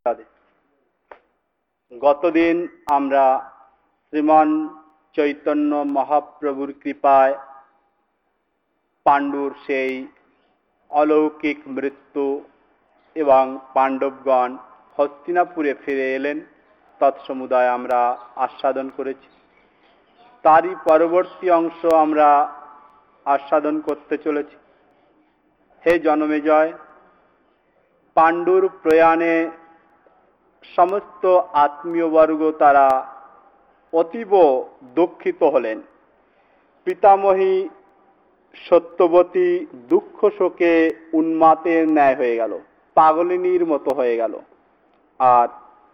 গতদিন আমরা শ্রীমান চৈতন্য মহাপ্রভুর কৃপায় পাণ্ডুর সেই অলৌকিক মৃত্যু এবং পাণ্ডবগণ হস্তিনাপুরে ফিরে এলেন তৎসমুদায় আমরা আস্বাদন করেছি। তারই পরবর্তী অংশ আমরা আস্বাদন করতে চলেছি। হে জনমেজয়, পাণ্ডুর প্রয়াণে সমস্ত আত্মীয়বর্গ তারা অতীব দুঃখিত হলেন। পিতামহী সত্যবতী দুঃখ শোকে উন্মাতের ন্যায় হয়ে গেল, পাগলিনীর মতো হয়ে গেল। আর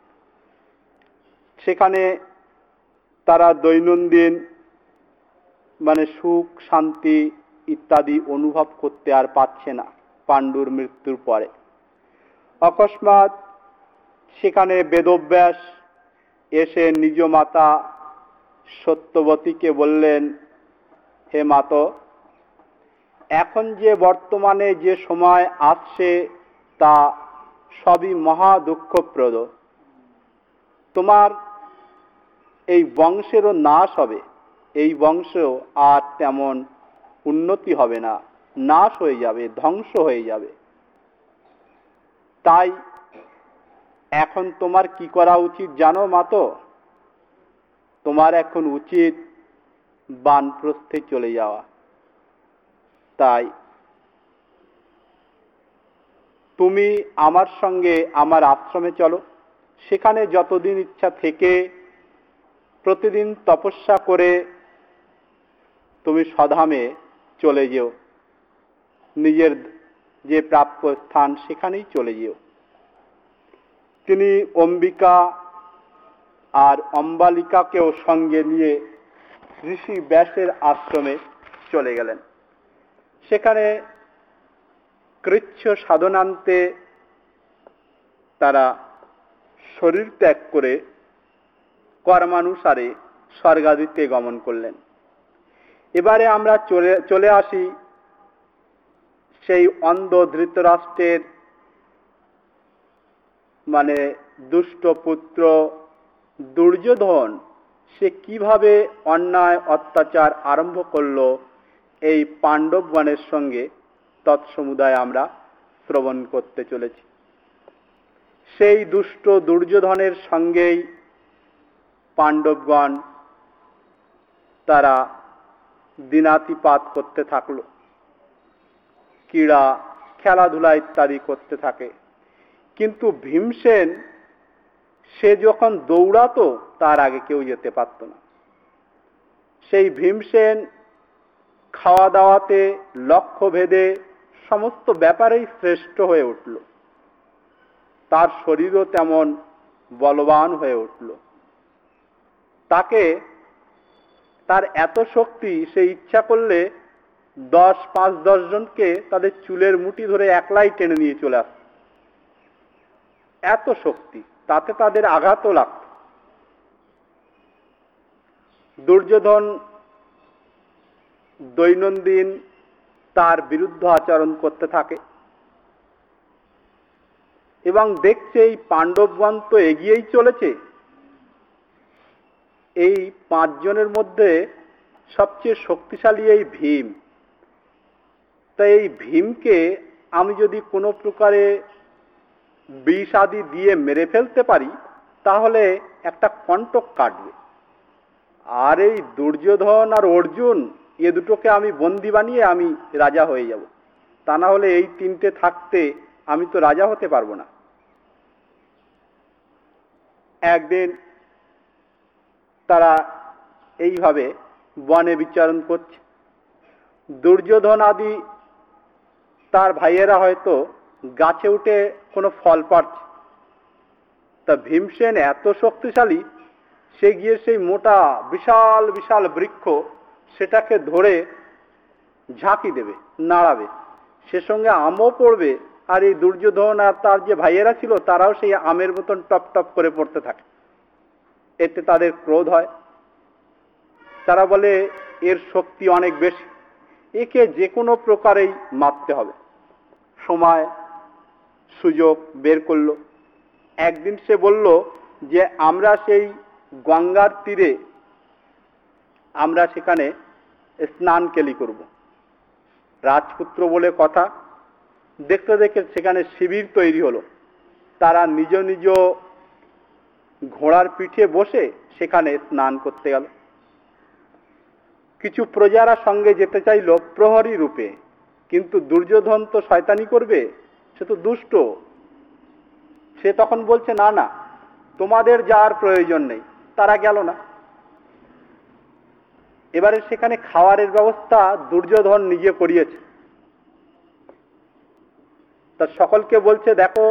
সেখানে তারা দৈনন্দিন সুখ শান্তি ইত্যাদি অনুভব করতে আর পাচ্ছে না। পাণ্ডুর মৃত্যুর পরে অকস্মাৎ সেখানে বেদব্যাস এসে নিজ মাতা সত্যবতীকে বললেন, হে মাতো, এখন যে বর্তমানে যে সময় আসছে তা সবই মহা দুঃখপ্রদ। তোমার এই বংশেরও নাশ হবে, এই বংশ আর তেমন উন্নতি হবে না, নাশ হয়ে যাবে, ধ্বংস হয়ে যাবে। তাই এখন তোমার কি করা উচিত জানো মাতো? তোমার এখন উচিত বানপ্রস্থে চলে যাওয়া। তাই তুমি আমার সঙ্গে আমার আশ্রমে চলো, সেখানে যতদিন ইচ্ছা থেকে প্রতিদিন তপস্যা করে তুমি স্বধামে চলে যেও, নিজের যে প্রাপ্য স্থান সেখানেই চলে যেও। তিনি অম্বিকা আর অম্বালিকাকেও সঙ্গে নিয়ে ঋষি ব্যাসের আশ্রমে চলে গেলেন। সেখানে কৃচ্ছ সাধনান্তে তারা শরীর ত্যাগ করে কর্মানুসারে স্বর্গাদিতে গমন করলেন। এবারে আমরা চলে আসি সেই অন্ধ ধৃতরাষ্ট্রের দুষ্ট পুত্র দুর্যোধন সে কিভাবে অন্যায় অত্যাচার আরম্ভ করলো এই পাণ্ডবগণের সঙ্গে, তৎসমুদায় আমরা শ্রবণ করতে চলেছি। সেই দুষ্ট দুর্যোধনের সঙ্গেই পাণ্ডবগণ তারা দিনাতিপাত করতে থাকলো, ক্রীড়া খেলাধুলা ইত্যাদি করতে থাকে। কিন্তু ভীমসেন সে যখন দৌড়াতো তার আগে কেউ যেতে পারত না। সেই ভীমসেন খাওয়া দাওয়াতে, লক্ষ্য ভেদে সমস্ত ব্যাপারেই শ্রেষ্ঠ হয়ে উঠল। তার শরীরও তেমন বলবান হয়ে উঠল। তার এত শক্তি, সে ইচ্ছা করলে 5-10 জনকে তাদের চুলের মুঠি ধরে একলাই টেনে নিয়ে চলে আসত। এত শক্তি, তাতে তাদের আঘাতও লাগত। দুর্যোধন দৈনন্দিন তার বিরুদ্ধে আচরণ করতে থাকে এবং দেখছে এই পাণ্ডবগণ তো এগিয়েই চলেছে। এই 5 জনের মধ্যে সবচেয়ে শক্তিশালী এই ভীম। তাই এই ভীমকে আমি যদি কোনো প্রকারে বিষ আদি দিয়ে মেরে ফেলতে পারি তাহলে একটা কণ্টক কাটবে। আর এই দুর্যোধন আর অর্জুন এ দুটোকে আমি বন্দী বানিয়ে আমি রাজা হয়ে যাব। তা না হলে এই 3টে থাকতে আমি তো রাজা হতে পারবো না। একদিন তারা এইভাবে বনে বিচরণ করছে। দুর্যোধন আদি তার ভাইয়েরা হয়তো গাছে উঠে কোনো ফল পাড়ছে। তা ভীমসেন এত শক্তিশালী, সে গিয়ে সেই মোটা বিশাল বিশাল বৃক্ষ সেটাকে ধরে ঝাঁকি দেবে, নাড়াবে, সে সঙ্গে আমও পড়বে। আর এই দুর্যোধন আর তার যে ভাইয়েরা ছিল তারাও সেই আমের মতন টপ টপ করে পড়তে থাকে। এতে তাদের ক্রোধ হয়। তারা বলে এর শক্তি অনেক বেশি, একে যে কোনো প্রকারেই মারতে হবে। সময় সুযোগ বের করলো। একদিন সে বলল যে আমরা সেই গঙ্গার তীরে আমরা সেখানে স্নান কেলি করব। রাজপুত্র বলে কথা, দেখতে দেখতে সেখানে শিবির তৈরি হলো। তারা নিজ নিজ ঘোড়ার পিঠে বসে সেখানে স্নান করতে গেল। কিছু প্রজারা সঙ্গে যেতে চাইল প্রহরী রূপে, কিন্তু দুর্যোধন তো শয়তানি করবে, সে তো দুষ্ট। সে তখন বলছে না না, তোমাদের যাওয়ার প্রয়োজন নেই। তারা গেল না। এবারে সেখানে খাওয়ারের ব্যবস্থা দুর্যোধন নিজে করিয়েছে। তা সকলকে বলছে, দেখো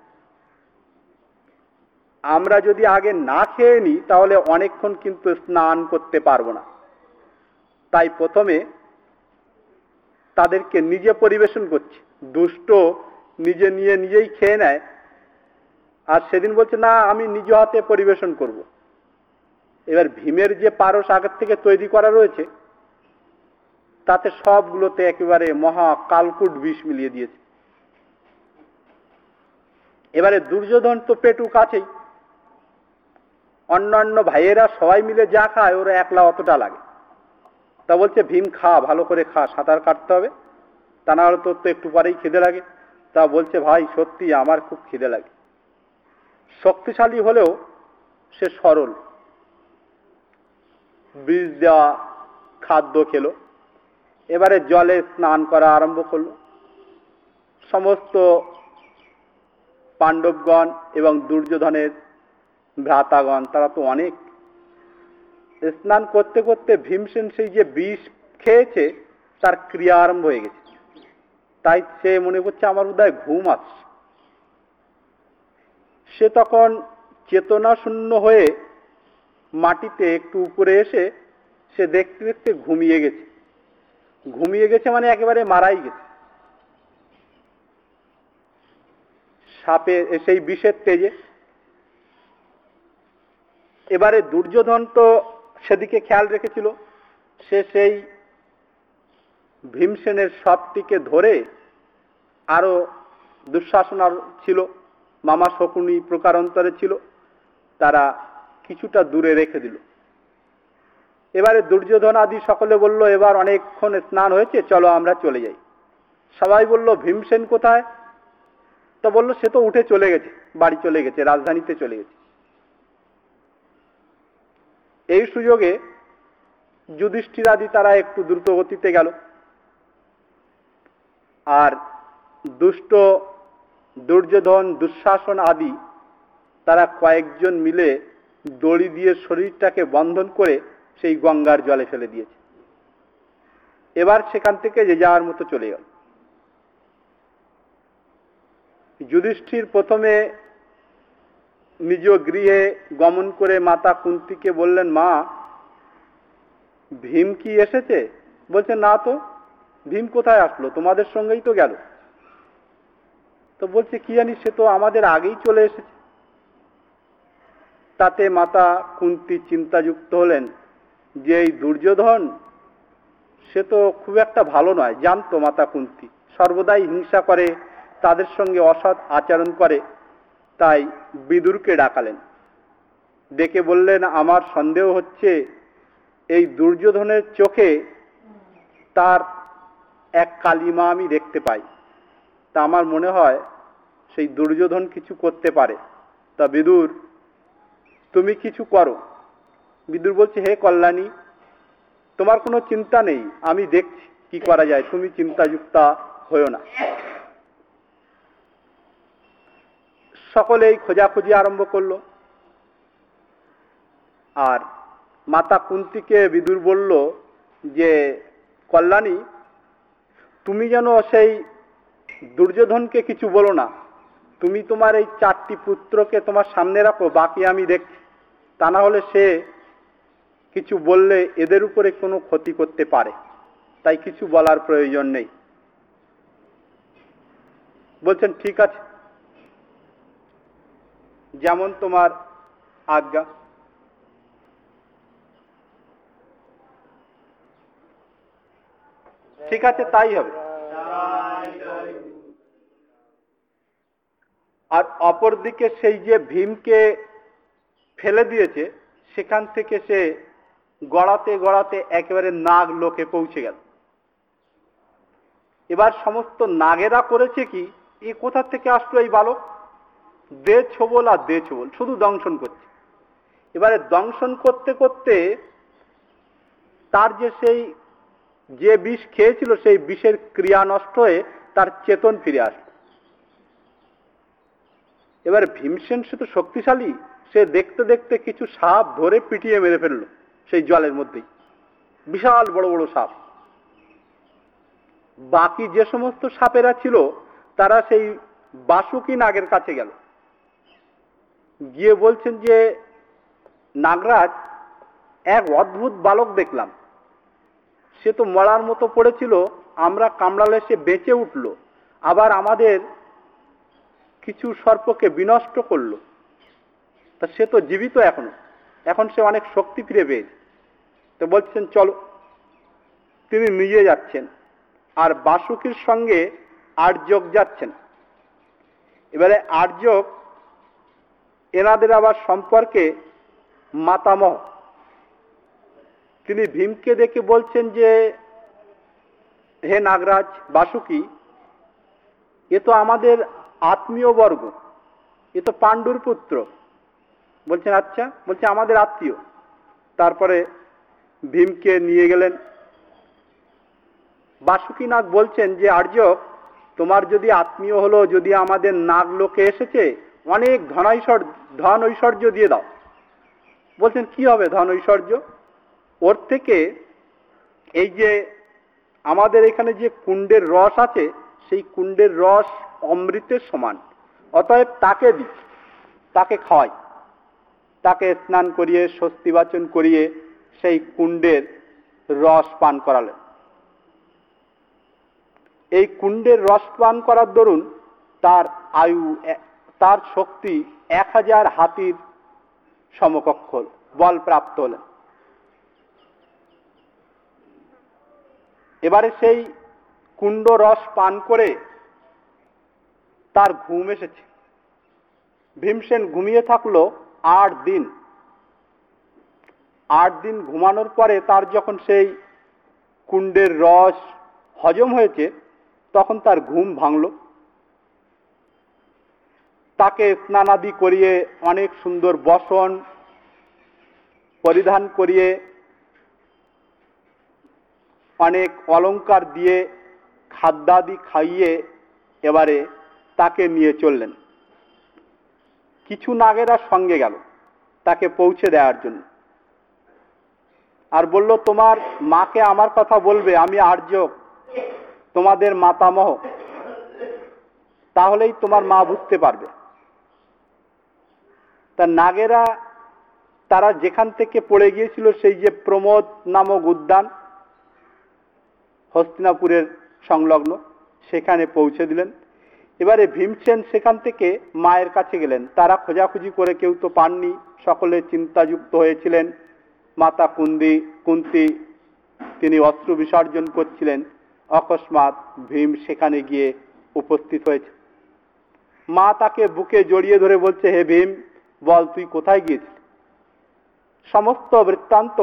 আমরা যদি আগে না খেয়ে নিই তাহলে অনেকক্ষণ কিন্তু স্নান করতে পারবো না। তাই প্রথমে তাদেরকে নিজে পরিবেশন করছে। দুষ্ট নিজে নিয়ে নিজেই খেয়ে নেয়, আর সেদিন বলছে না আমি নিজ হাতে পরিবেশন করব। এবার ভীমের যে পারস আগের থেকে তৈরি করা রয়েছে তাতে সবগুলোতে একেবারে মহা কালকুট বিষ মিলিয়ে দিয়েছে। এবারে দুর্যোধন তো পেটু কাছেই, অন্যান্য ভাইয়েরা সবাই মিলে যা খায় ওরা একলা অতটা লাগে। তা বলছে ভীম খা, ভালো করে খা, সাঁতার কাটতে হবে, তা না হলে তোর তো একটু পরেই খিদে লাগে। তা বলছে ভাই সত্যি আমার খুব খিদে লাগে। শক্তিশালী হলেও সে সরল, বীজ দেওয়া খাদ্য খেলো। এবারে জলে স্নান করা আরম্ভ করলো। সমস্ত পাণ্ডবগণ এবং দুর্যোধনের ভ্রাতাগণ তারা তো অনেক। স্নান করতে করতে ভীমসেন সেই যে বিষ খেয়েছে তার ক্রিয়া আরম্ভ হয়ে গেছে। তাই সে মনে করছে আমার বোধহয় ঘুম আসছে। সে তখন চেতনা শূন্য হয়ে মাটিতে একটু উপরে এসে সে দেখতে দেখতে ঘুমিয়ে গেছে। ঘুমিয়ে গেছে মানে একেবারে মারাই গেছে সাপে সেই বিষের তেজে। এবারে দুর্যোধন তো সেদিকে খেয়াল রেখেছিল। সে সেই ভীমসেনের সবটিকে ধরে, আরো দুঃশাসন ছিল, মামা শকুনি প্রকারান্তরে ছিল, তারা কিছুটা দূরে রেখে দিল। এবারে দুর্যোধন আদি সকলে বলল এবার অনেকক্ষণ স্নান হয়েছে, চলো আমরা চলে যাই। সবাই বলল ভীমসেন কোথায়? তো বলল সে তো উঠে চলে গেছে, বাড়ি চলে গেছে, রাজধানীতে চলে গেছে। এই সুযোগে যুধিষ্ঠির আদি তারা একটু দ্রুত গতিতে গেল, আর দুষ্ট দুর্যোধন দুঃশাসন আদি তারা কয়েকজন মিলে দড়ি দিয়ে শরীরটাকে বন্ধন করে সেই গঙ্গার জলে ফেলে দিয়েছে। এবার সেখান থেকে যে যাওয়ার মতো চলে গেল। যুধিষ্ঠির প্রথমে নিজ গৃহে গমন করে মাতা কুন্তিকে বললেন, মা ভীম কি এসেছে? বলছে না তো, ভীম কোথায় আসলো, তোমাদের সঙ্গেই তো গেল। তো বলছে কি জানি, সে তো আমাদের আগেই চলে এসেছে। তাতে মাতা কুন্তি চিন্তাযুক্ত হলেন যে এই দুর্যোধন সে তো খুব একটা ভালো নয়। জানতো মাতা কুন্তি সর্বদাই হিংসা করে, তাদের সঙ্গে অসৎ আচরণ করে। তাই বিদুরকে ডাকালেন, ডেকে বললেন আমার সন্দেহ হচ্ছে এই দুর্যোধনের চোখে তার এক কালিমা আমি দেখতে পাই। তা আমার মনে হয় সেই দুর্যোধন কিছু করতে পারে। তা বিদুর তুমি কিছু করো। বিদুর বলছে হে কল্যাণী, তোমার কোনো চিন্তা নেই, আমি দেখছি কি করা যায়, তুমি চিন্তাযুক্তা হয়েও না। সকলেই খোঁজাখুঁজি আরম্ভ করলো। আর মাতা কুন্তিকে বিদুর বলল যে কল্যাণী তুমি যেন সেই দুর্যোধনকে কিছু বলো না, তুমি তোমার এই 4টি পুত্রকে তোমার সামনে রাখো, বাকি আমি দেখছি। তা না হলে সে কিছু বললে এদের উপরে কোনো ক্ষতি করতে পারে, তাই কিছু বলার প্রয়োজন নেই। বলছেন ঠিক আছে, যেমন তোমার আজ্ঞা। ঠিক আছে, তাই হবে। আর অপরদিকে সেই যে ভীমকে ফেলে দিয়েছে সেখান থেকে সে গড়াতে গড়াতে একেবারে নাগ লোকে পৌঁছে গেল। এবার সমস্ত নাগেরা করেছে কি, এ কোথা থেকে আসলো এই বালক, দে ছোবল আর দে ছোবল, শুধু দংশন করছে। এবারে দংশন করতে করতে তার যে বিষ খেয়েছিল সেই বিষের ক্রিয়া নষ্ট হয়ে তার চেতন ফিরে আসলো। এবার ভীমসেন সে তো শক্তিশালী, সে দেখতে দেখতে কিছু সাপ ধরে পিটিয়ে মেরে ফেললো সেই জলের মধ্যেই, বিশাল বড় বড় সাপ। বাকি যে সমস্ত সাপেরা ছিল তারা সেই বাসুকি নাগের কাছে গেল, গিয়ে বলছেন যে নাগরাজ, এক অদ্ভুত বালক দেখলাম, সে তো মরার মতো পড়েছিল, আমরা কামড়ালে সে বেঁচে উঠল, আবার আমাদের কিছু সর্পকে বিনষ্ট করলো, তা সে তো জীবিত এখনো, এখন সে অনেক শক্তি ফিরে পেয়েছে। তো বলছেন চলো। তিনি নিজে যাচ্ছেন আর বাসুকির সঙ্গে আর্যক যাচ্ছেন। এবারে আর্যক এনাদের আবার সম্পর্কে মাতামহ, তিনি ভীমকে দেখে বলছেন যে হে নাগরাজ বাসুকি, এ তো আমাদের আত্মীয় বর্গ, এ তো পাণ্ডুর পুত্র। বলছেন আচ্ছা, বলছে আমাদের আত্মীয়। তারপরে ভীমকে নিয়ে গেলেন। বাসুকি নাগ বলছেন যে আর্যক, তোমার যদি আত্মীয় হলো, যদি আমাদের নাগ লোকে এসেছে, অনেক ধন ঐশ্বর্য দিয়ে দাও। বলছেন কি হবে ধন ঐশ্বর্য? ওর থেকে এই যে আমাদের এখানে যে কুণ্ডের রস আছে, সেই কুণ্ডের রস অমৃতের সমান, অতএব তাকে দিই, তাকে খাওয়াই, তাকে স্নান করিয়ে স্বস্তিবাচন করিয়ে সেই কুণ্ডের রস পান করালেন। এই কুণ্ডের রস পান করার দরুন তার আয়ু, তার শক্তি 1000 হাতির সমকক্ষ বল প্রাপ্ত হলেন। এবারে সেই কুণ্ড রস পান করে তার ঘুম এসেছে। ভীমসেন ঘুমিয়ে থাকলো 8 দিন। 8 দিন ঘুমানোর পরে তার যখন সেই কুণ্ডের রস হজম হয়েছে, তখন তার ঘুম ভাঙল। তাকে স্নানাদি করিয়ে অনেক সুন্দর বসন পরিধান করিয়ে অনেক অলংকার দিয়ে খাদ্যাদি খাইয়ে এবারে তাকে নিয়ে চললেন। কিছু নাগেরা সঙ্গে গেল তাকে পৌঁছে দেওয়ার জন্য, আর বলল তোমার মাকে আমার কথা বলবে, আমি আর্যক, তোমাদের মাতামহ, তাহলেই তোমার মা বুঝতে পারবে। তা নাগেরা তারা যেখান থেকে পড়ে গিয়েছিল সেই যে প্রমোদ নামক উদ্যান হস্তিনাপুরের সংলগ্ন, সেখানে পৌঁছে দিলেন। এবারে ভীমসেন সেখান থেকে মায়ের কাছে গেলেন। তারা খোঁজাখুঁজি করে কেউ তো পাননি, সকলে চিন্তাযুক্ত হয়েছিলেন। মাতা কুন্তি তিনি অস্ত্র বিসর্জন করছিলেন, অকস্মাৎ ভীম সেখানে গিয়ে উপস্থিত হয়েছে। মা তাকে বুকে জড়িয়ে ধরে বলছে, হে ভীম, বল তুই কোথায় গিয়েছিস? সমস্ত বৃত্তান্ত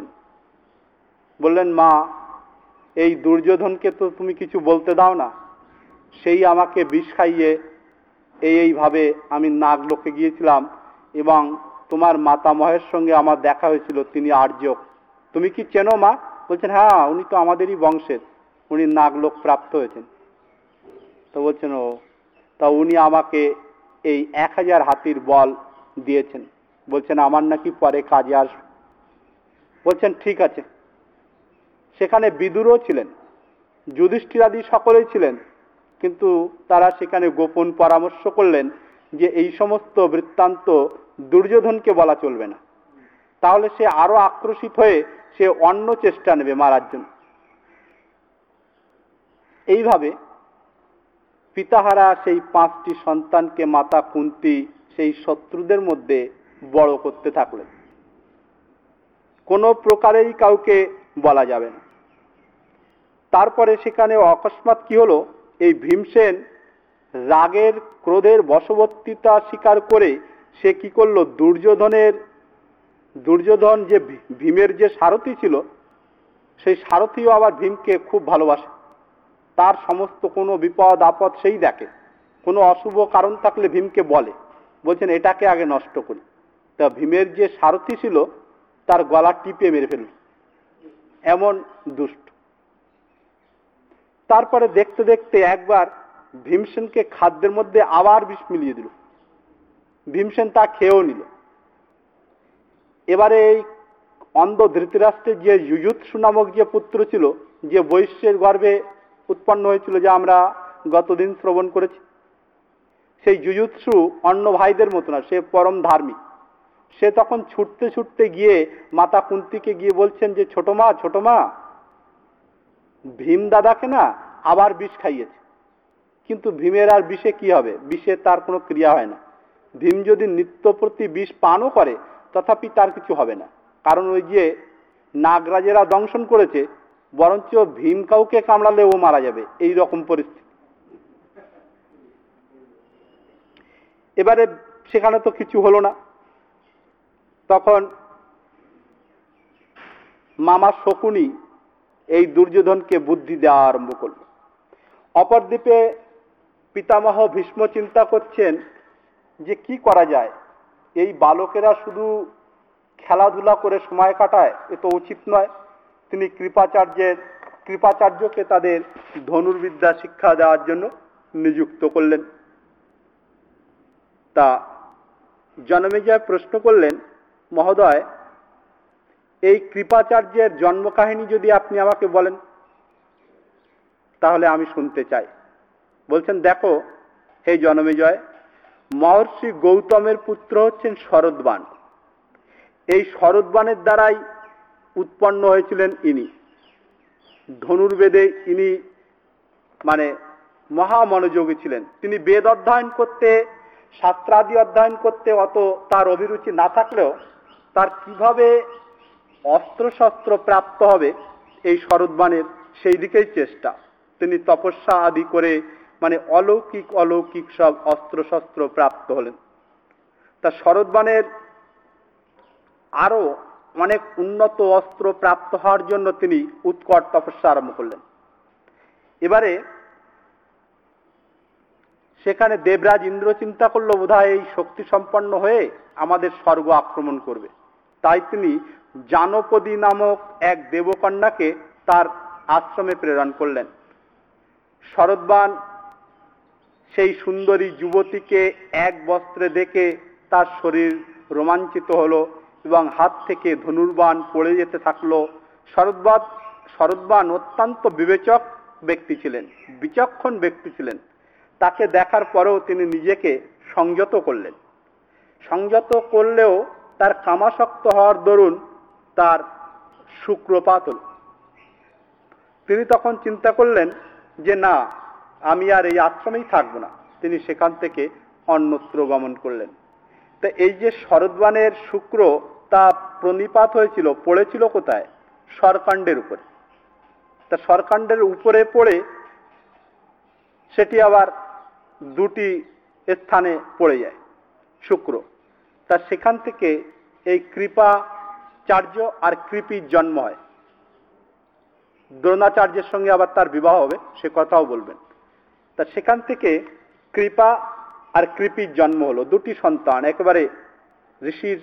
বললেন মা, এই দুর্যোধনকে তো তুমি কিছু বলতে দাও না, সেই আমাকে বিষ খাইয়ে এইভাবে আমি নাগলোকে গিয়েছিলাম এবং তোমার মাতামহের সঙ্গে আমার দেখা হয়েছিল, তিনি আর্যক। তুমি কি চেনো মা? বলছেন হ্যাঁ, উনি তো আমাদেরই বংশের, উনি নাগলোক প্রাপ্ত হয়েছেন। তো বলছেন ও, তা উনি আমাকে এই 1000 হাতির বল দিয়েছেন, বলছেন আমার নাকি পরে কাজে আসবে। বলছেন ঠিক আছে। সেখানে বিদুরও ছিলেন, যুধিষ্ঠিরাদি সকলেই ছিলেন, কিন্তু তারা সেখানে গোপন পরামর্শ করলেন যে এই সমস্ত বৃত্তান্ত দুর্যোধনকে বলা চলবে না, তাহলে সে আরো আক্রোশিত হয়ে সে অন্য চেষ্টা নেবে মারার জন্য। এইভাবে পিতাহারা সেই 5টি সন্তানকে মাতা কুন্তি সেই শত্রুদের মধ্যে বড় করতে থাকলেন। কোনো প্রকারেই কাউকে বলা যাবে না। তারপরে সেখানে অকস্মাৎ কি হলো, এই ভীমসেন রাগের ক্রোধের বশবর্তিতা স্বীকার করে সে কি করলো, দুর্যোধন যে ভীমের যে সারথি ছিল, সেই সারথিও আবার ভীমকে খুব ভালোবাসে। তার সমস্ত কোনো বিপদ আপদ সেই দেখে, কোনো অশুভ কারণ থাকলে ভীমকে বলছেন এটাকে আগে নষ্ট করি। তা ভীমের যে সারথি ছিল তার গলা টিপে মেরে ফেলল, এমন দুষ্ট। তারপরে দেখতে দেখতে একবার ভীমসেনকে খাদ্যের মধ্যে আবার বিষ মিলিয়ে দিল। ভীমসেন তা খেয়েও নিল। এবারে এই অন্ধ ধৃতরাষ্ট্রের যে যুযুৎসু নামক যে পুত্র ছিল, যে বৈশ্যের গর্ভে উৎপন্ন হয়েছিল, যা আমরা গতদিন শ্রবণ করেছি, সেই যুযুৎসু অন্য ভাইদের মতো না, সে পরম ধার্মিক। সে তখন ছুটতে ছুটতে গিয়ে মাতা কুন্তিকে গিয়ে বলছেন যে ছোট মা, ভীম দাদাকে না আবার বিষ খাইয়েছে। কিন্তু ভীমের আর বিষে কি হবে, বিষে তার কোনো ক্রিয়া হয় না। ভীম যদি নিত্য প্রতি বিষ পানও করে তথাপি তার কিছু হবে না, কারণ ওই যে নাগরাজেরা দংশন করেছে, বরঞ্চ ভীম কাউকে কামড়ালে ও মারা যাবে, এই রকম পরিস্থিতি। এবারে সেখানে তো কিছু হলো না। তখন মামা শকুনি এই দুর্যোধনকে বুদ্ধি দেওয়া আরম্ভ করল। অপরদ্বীপে পিতামহ ভীষ্ম চিন্তা করছেন যে কি করা যায়, এই বালকেরা শুধু খেলাধুলা করে সময় কাটায়, এ তো উচিত নয়। তিনি কৃপাচার্যকে তাদের ধনুর্বিদ্যা শিক্ষা দেওয়ার জন্য নিযুক্ত করলেন। তা জনমেজয় প্রশ্ন করলেন, মহোদয়, এই কৃপাচার্যের জন্মকাহিনী যদি আপনি আমাকে বলেন তাহলে আমি শুনতে চাই। বলছেন, দেখো হে জনমেজয়, মহর্ষি গৌতমের পুত্র হচ্ছেন শরদ্বান। এই শরদ্বানের দ্বারাই উৎপন্ন হয়েছিলেন ইনি। ধনুর্বেদে ইনি মহামনোযোগী ছিলেন। তিনি বেদ অধ্যয়ন করতে, শাস্ত্রাদি অধ্যয়ন করতে অত তার অভিরুচি না থাকলেও তার কিভাবে অস্ত্রশস্ত্র প্রাপ্ত হবে এই শরদ্বানের, সেই দিকেই চেষ্টা। তিনি তপস্যা আদি করে অলৌকিক সব অস্ত্রশস্ত্র প্রাপ্ত হলেন। তা শরদ্বানের আরো অনেক উন্নত অস্ত্র প্রাপ্ত হওয়ার জন্য তিনি উৎকট তপস্যা আরম্ভ করলেন। এবারে সেখানে দেবরাজ ইন্দ্র চিন্তা করলো বোধহয় এই শক্তি সম্পন্ন হয়ে আমাদের স্বর্গ আক্রমণ করবে। তাই তিনি জানপদী নামক এক দেবকন্যাকে তার আশ্রমে প্রেরণ করলেন। শরদ্বান সেই সুন্দরী যুবতীকে এক বস্ত্রে দেখে তার শরীর রোমাঞ্চিত হলো এবং হাত থেকে ধনুর্বাণ পড়ে যেতে থাকলো। শরদ্বান অত্যন্ত বিচক্ষণ ব্যক্তি ছিলেন। তাকে দেখার পরেও তিনি নিজেকে সংযত করলেন। সংযত করলেও তার কামাসক্ত হওয়ার দরুন তার শুক্রপাত হল। তিনি তখন চিন্তা করলেন যে না, আমি আর এই আশ্রমেই থাকবো না। তিনি সেখান থেকে অন্যত্র গমন করলেন। তা এই যে শরদ্বানের শুক্র, তা প্রণিপাত হয়েছিল, পড়েছিল কোথায়? শরকাণ্ডের উপরে। তা শরকাণ্ডের উপরে পড়ে সেটি আবার দুটি স্থানে পড়ে যায় শুক্র। তা সেখান থেকে এই কৃপাচার্য আর কৃপির জন্ম হয়। দ্রোণাচার্যের সঙ্গে আবার তার বিবাহ হবে, সে কথাও বলবেন। তা সেখান থেকে কৃপা আর কৃপির জন্ম হলো, দুটি সন্তান। একেবারে ঋষির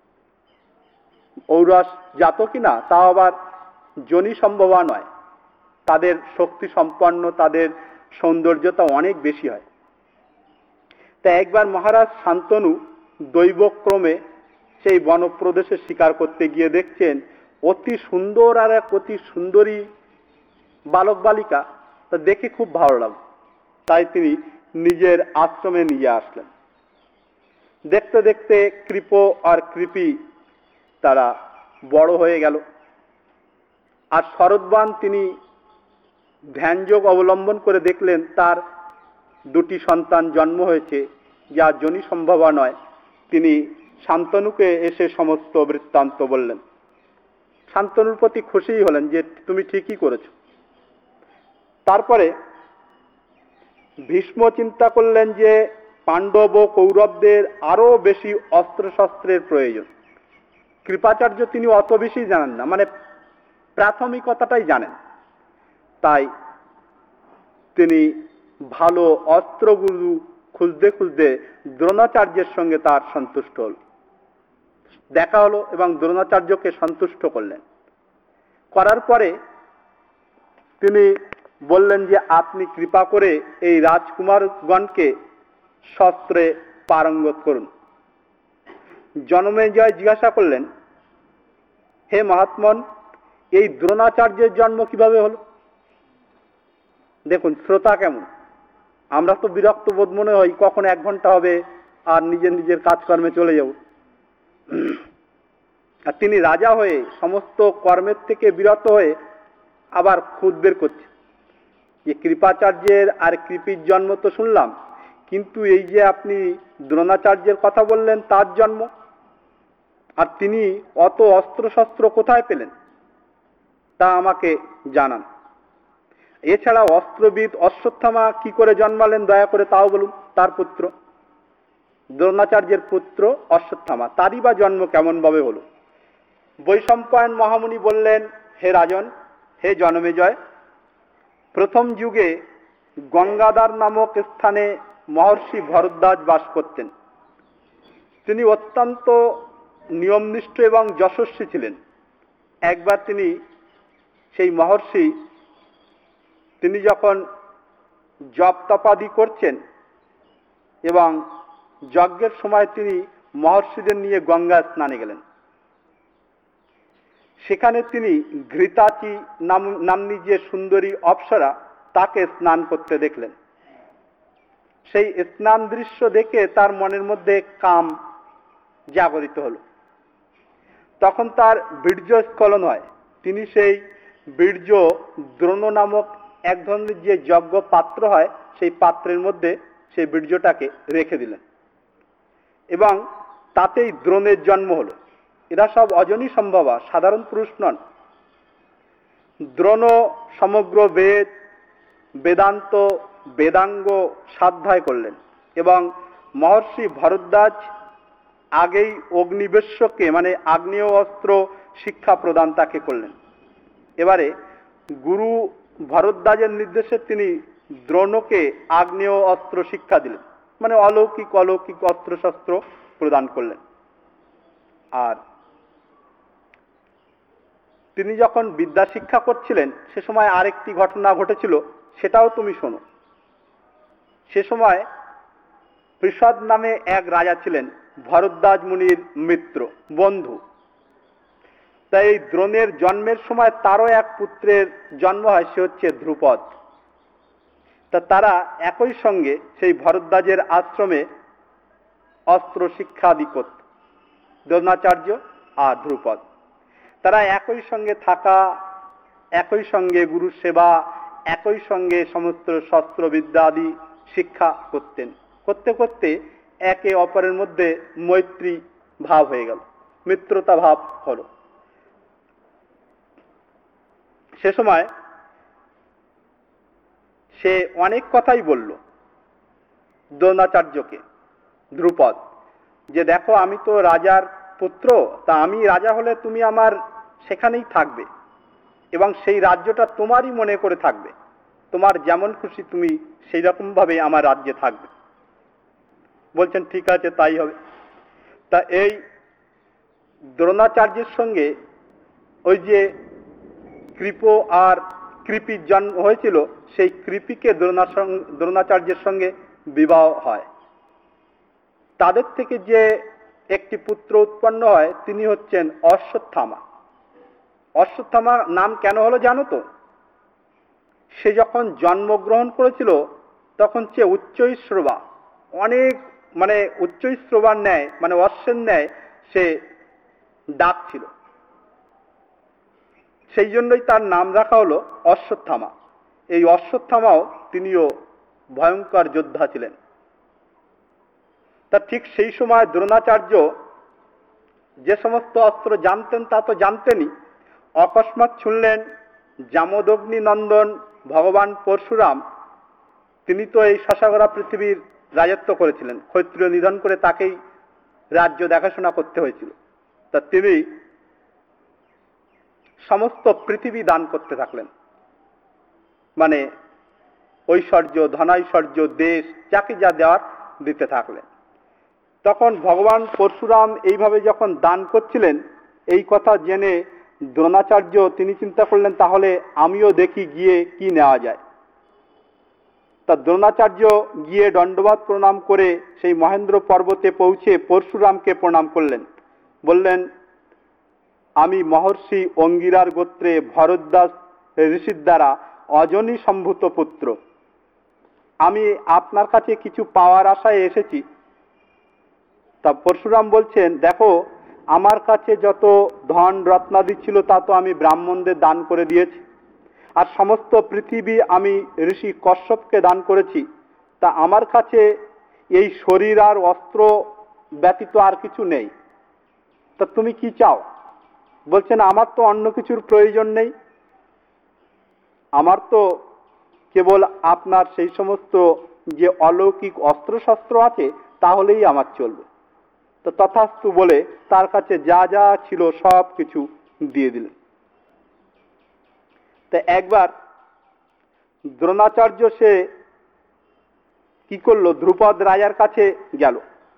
ঔরস জাত কিনা তাও আবার যোনি সম্ভবা নয়, তাদের শক্তি সম্পন্ন, তাদের সৌন্দর্যতা অনেক বেশি হয়। তা একবার মহারাজ শান্তনু দৈবক্রমে সেই বনপ্রদেশে শিকার করতে গিয়ে দেখছেন অতি সুন্দর আর এক অতি সুন্দরী বালক বালিকা। তা দেখে খুব ভালো লাগলো, তাই তিনি নিজের আশ্রমে নিয়ে আসলেন। দেখতে দেখতে কৃপ আর কৃপি তারা বড় হয়ে গেল। আর শরদ্বান তিনি ধ্যানযোগ অবলম্বন করে দেখলেন তার দুটি সন্তান জন্ম হয়েছে, যা যোনি সম্ভবা নয়। তিনি শান্তনুকে এসে সমস্ত বৃত্তান্ত বললেন। শান্তনুর প্রতি খুশি হলেন যে তুমি ঠিকই করেছ। তারপরে ভীষ্ম চিন্তা করলেন যে পাণ্ডব ও কৌরবদের আরো বেশি অস্ত্রশস্ত্রের প্রয়োজন। কৃপাচার্য তিনি অত বেশি জানেন না, মানে প্রাথমিকতাটাই জানেন। তাই তিনি ভালো অস্ত্রগুরু খুঁজতে খুঁজতে দ্রোণাচার্যের সঙ্গে তার সন্তুষ্ট হল, দেখা হলো এবং দ্রোণাচার্যকে সন্তুষ্ট করলেন। করার পরে তিনি বললেন যে আপনি কৃপা করে এই রাজকুমারগণকে শস্ত্রে পারঙ্গত করুন। জনমেজয় জিজ্ঞাসা করলেন, হে মহাত্মন, এই দ্রোণাচার্যের জন্ম কিভাবে হলো? দেখুন শ্রোতা কেমন, আমরা তো বিরক্ত বোধ মনে হয়, কখন 1 ঘন্টা হবে আর নিজের নিজের কাজকর্মে চলে যাব। আর তিনি রাজা হয়ে সমস্ত কর্মের থেকে বিরত হয়ে আবার খুদ বের করছে যে কৃপাচার্যের আর কৃপির জন্ম তো শুনলাম, কিন্তু এই যে আপনি দ্রোণাচার্যের কথা বললেন তার জন্ম, আর তিনি অত অস্ত্রশস্ত্র কোথায় পেলেন তা আমাকে জানান। এছাড়া অস্ত্রবিদ অশ্বত্থামা কি করে জন্মালেন দয়া করে তাও বলুন। তার পুত্র, দ্রোণাচার্যের পুত্র অশ্বত্থামা, তারই বা জন্ম কেমন ভাবে হলো? বৈশম্পায়ন মহামুনি বললেন, হে রাজন, হে জনমেজয়, প্রথম যুগে গঙ্গাধার নামক স্থানে মহর্ষি ভরদ্বাজ বাস করতেন। তিনি অত্যন্ত নিয়মনিষ্ঠ এবং যশস্বী ছিলেন। একবার সেই মহর্ষি তিনি যখন জপ তপাদি করছেন এবং যজ্ঞের সময় তিনি মহর্ষিদের নিয়ে গঙ্গা স্নানে গেলেন। সেখানে তিনি ঘৃতাচি নামনি যে সুন্দরী অপ্সরা তাকে স্নান করতে দেখলেন। সেই স্নান দৃশ্য দেখে তার মনের মধ্যে কাম জাগরিত হল। তখন তার বীর্যস্খলন হয়। তিনি সেই বীর্য দ্রোণ নামক এক ধরনের যে যজ্ঞ পাত্র হয় সেই পাত্রের মধ্যে সেই বীর্যটাকে রেখে দিলেন এবং তাতেই দ্রোণের জন্ম হলো। এরা সব অজনী সম্ভবা, সাধারণ পুরুষ নন। দ্রোণ সমগ্র বেদ, বেদান্ত, বেদাঙ্গ স্বাধ্যায় করলেন এবং মহর্ষি ভরদ্বাজ আগেই অগ্নিবেশ্যকে মানে আগ্নেয় অস্ত্র শিক্ষা প্রদান তাকে করলেন। এবারে গুরু ভরদ্বাজের নির্দেশে তিনি দ্রোণকে আগ্নেয় অস্ত্র শিক্ষা দিলেন, মানে অলৌকিক অলৌকিক অস্ত্রশস্ত্র প্রদান করলেন। আর তিনি যখন বিদ্যা শিক্ষা করছিলেন সে সময় আরেকটি ঘটনা ঘটেছিল, সেটাও তুমি শোনো। সে সময় পৃষদ নামে এক রাজা ছিলেন, ভরদ্বাজ মুনির মিত্র বন্ধু। তাই এই দ্রোণের জন্মের সময় তারও এক পুত্রের জন্ম হয়, সে হচ্ছে ধ্রুপদ। তা তারা একই সঙ্গে সেই ভরদ্বাজের আশ্রমে অস্ত্র শিক্ষাদি করত, দ্রোণাচার্য আর ধ্রুপদ। তারা একই সঙ্গে থাকা, একই সঙ্গে গুরু সেবা, একই সঙ্গে সমস্ত শস্ত্রবিদ্যা আদি শিক্ষা করতেন। করতে করতে একে অপরের মধ্যে মৈত্রী ভাব হয়ে গেল, মিত্রতা ভাব হলো। সে সময় সে অনেক কথাই বলল দ্রোণাচার্যকে, ধ্রুপদ, যে দেখো আমি তো রাজার পুত্র, তা আমি রাজা হলে তুমি আমার সেখানেই থাকবে এবং সেই রাজ্যটা তোমারই মনে করে থাকবে, তোমার যেমন খুশি তুমি সেই রকম ভাবে আমার রাজ্যে থাকবে। বলছেন ঠিক আছে, তাই হবে। তা এই দ্রোণাচার্যের সঙ্গে ওই যে কৃপ আর কৃপির জন্ম হয়েছিল, সেই কৃপিকে দ্রোণাচার্যের সঙ্গে বিবাহ হয়। তাদের থেকে যে একটি পুত্র উৎপন্ন হয় তিনি হচ্ছেন অশ্বত্থামা। অশ্বত্থামা নাম কেন হলো জানো তো? সে যখন জন্মগ্রহণ করেছিল তখন সে উচ্চৈশ্রবা, অনেক মানে উচ্চৈশ্রবার ন্যায়, মানে অশ্বের ন্যায় সে ডাক ছিল। সেই জন্যই তার নাম রাখা হলো অশ্বত্থামা। এই অশ্বত্থামাও তিনিও ভয়ঙ্কর যোদ্ধা ছিলেন। তা ঠিক সেই সময় দ্রোণাচার্য যে সমস্ত অস্ত্র জানতেন তা তো জানতেনই, অকস্মাৎ শুনলেন জামদগ্নি নন্দন ভগবান পরশুরাম তিনি তো এই শশাগড়া পৃথিবীর রাজত্ব করেছিলেন, ক্ষত্রিয় নিধন করে তাকেই রাজ্য দেখাশোনা করতে হয়েছিল। তা তিনি সমস্ত পৃথিবী দান করতে থাকলেন, মানে ঐশ্বর্য, ধনৈশ্বর্য, দেশ, যাকে যা দেওয়ার দিতে থাকলেন। তখন ভগবান পরশুরাম এইভাবে যখন দান করছিলেন, এই কথা জেনে দ্রোণাচার্য তিনি চিন্তা করলেন তাহলে আমিও দেখি গিয়ে কি নেওয়া যায়। তা দ্রোণাচার্য গিয়ে দণ্ডবাদ প্রণাম করে সেই মহেন্দ্র পর্বতে পৌঁছে পরশুরামকে প্রণাম করলেন। বললেন, আমি মহর্ষি অঙ্গিরার গোত্রে ভরদ্বাজ ঋষির দ্বারা অজনী সম্ভূত পুত্র। আমি আপনার কাছে কিছু পাওয়ার আশায় এসেছি। তা পরশুরাম বলছেন, দেখো আমার কাছে যত ধন রত্নাদি ছিল তা তো আমি ব্রাহ্মণদের দান করে দিয়েছি, আর সমস্ত পৃথিবী আমি ঋষি কশ্যপকে দান করেছি। তা আমার কাছে এই শরীর আর অস্ত্র ব্যতীত আর কিছু নেই। তা তুমি কি চাও? বলছেন, আমার তো অন্য কিছুর প্রয়োজন নেই, আমার তো কেবল আপনার সেই সমস্ত যে অলৌকিক অস্ত্রশস্ত্র আছে তাহলেই আমার চলবে। তো তথাস্তু বলে তার কাছে যা যা ছিল সব কিছু দিয়ে দিলেন। তা একবার দ্রোণাচার্য সে কি করলো, ধ্রুপদ রাজার কাছে গেল,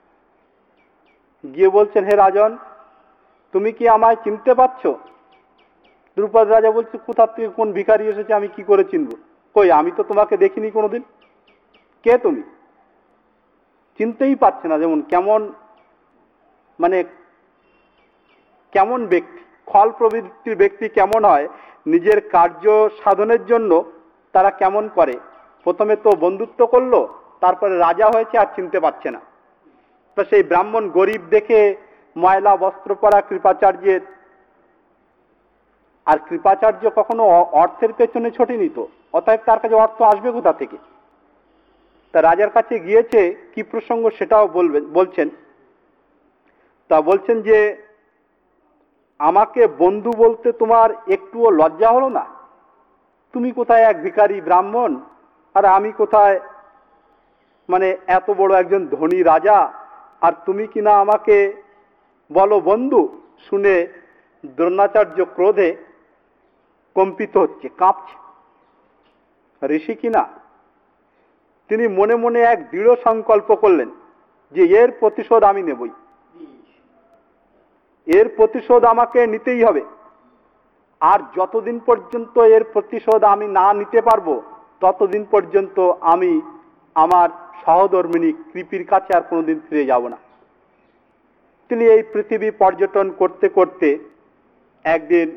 গিয়ে বলছেন, হে রাজন, তুমি কি আমায় চিনতে পারছো? ধ্রুপদ রাজা বলছে, কোথা থেকে কোন ভিখারি এসেছে আমি কি করে চিনব? কই, আমি তো তোমাকে দেখিনি কোনোদিন, কে তুমি? চিনতেই পারছে না। যেমন কেমন, মানে কেমন ব্যক্তি, খল প্রবৃত্তির ব্যক্তি কেমন হয়, নিজের কার্য সাধনের জন্য তারা কেমন করে, প্রথমে তো বন্ধুত্ব করলো, তারপরে রাজা হয়েছে আর চিনতে পারছে না। তো সেই ব্রাহ্মণ গরিব দেখে ময়লা বস্ত্র পরা কৃপাচার্যের, আর কৃপাচার্য কখনো অর্থের পেছনে ছোটেনি, তো অতএব তার কাছে অর্থ আসবে কোথা থেকে? তা রাজার কাছে গিয়েছে, কি প্রসঙ্গ সেটাও বলছেন। তা বলছেন যে, আমাকে বন্ধু বলতে তোমার একটুও লজ্জা হলো না? তুমি কোথায় এক ভিখারি ব্রাহ্মণ, আর আমি কোথায় মানে এত বড় একজন ধনী রাজা, আর তুমি কিনা আমাকে বলো বন্ধু? শুনে দ্রোণাচার্য ক্রোধে কম্পিত হচ্ছে, কাঁপছে। ঋষি কিনা, তিনি মনে মনে এক দৃঢ় সংকল্প করলেন যে এর প্রতিশোধ আমি নেবই, এর প্রতিশোধ আমাকে নিতেই হবে। আর যতদিন পর্যন্ত এর প্রতিশোধ আমি না নিতে পারবো ততদিন পর্যন্ত আমি আমার সহধর্মিণী কৃপির কাছে আর কোনোদিন ফিরে যাব না। তিনি এই পৃথিবী পর্যটন করতে করতে একদিন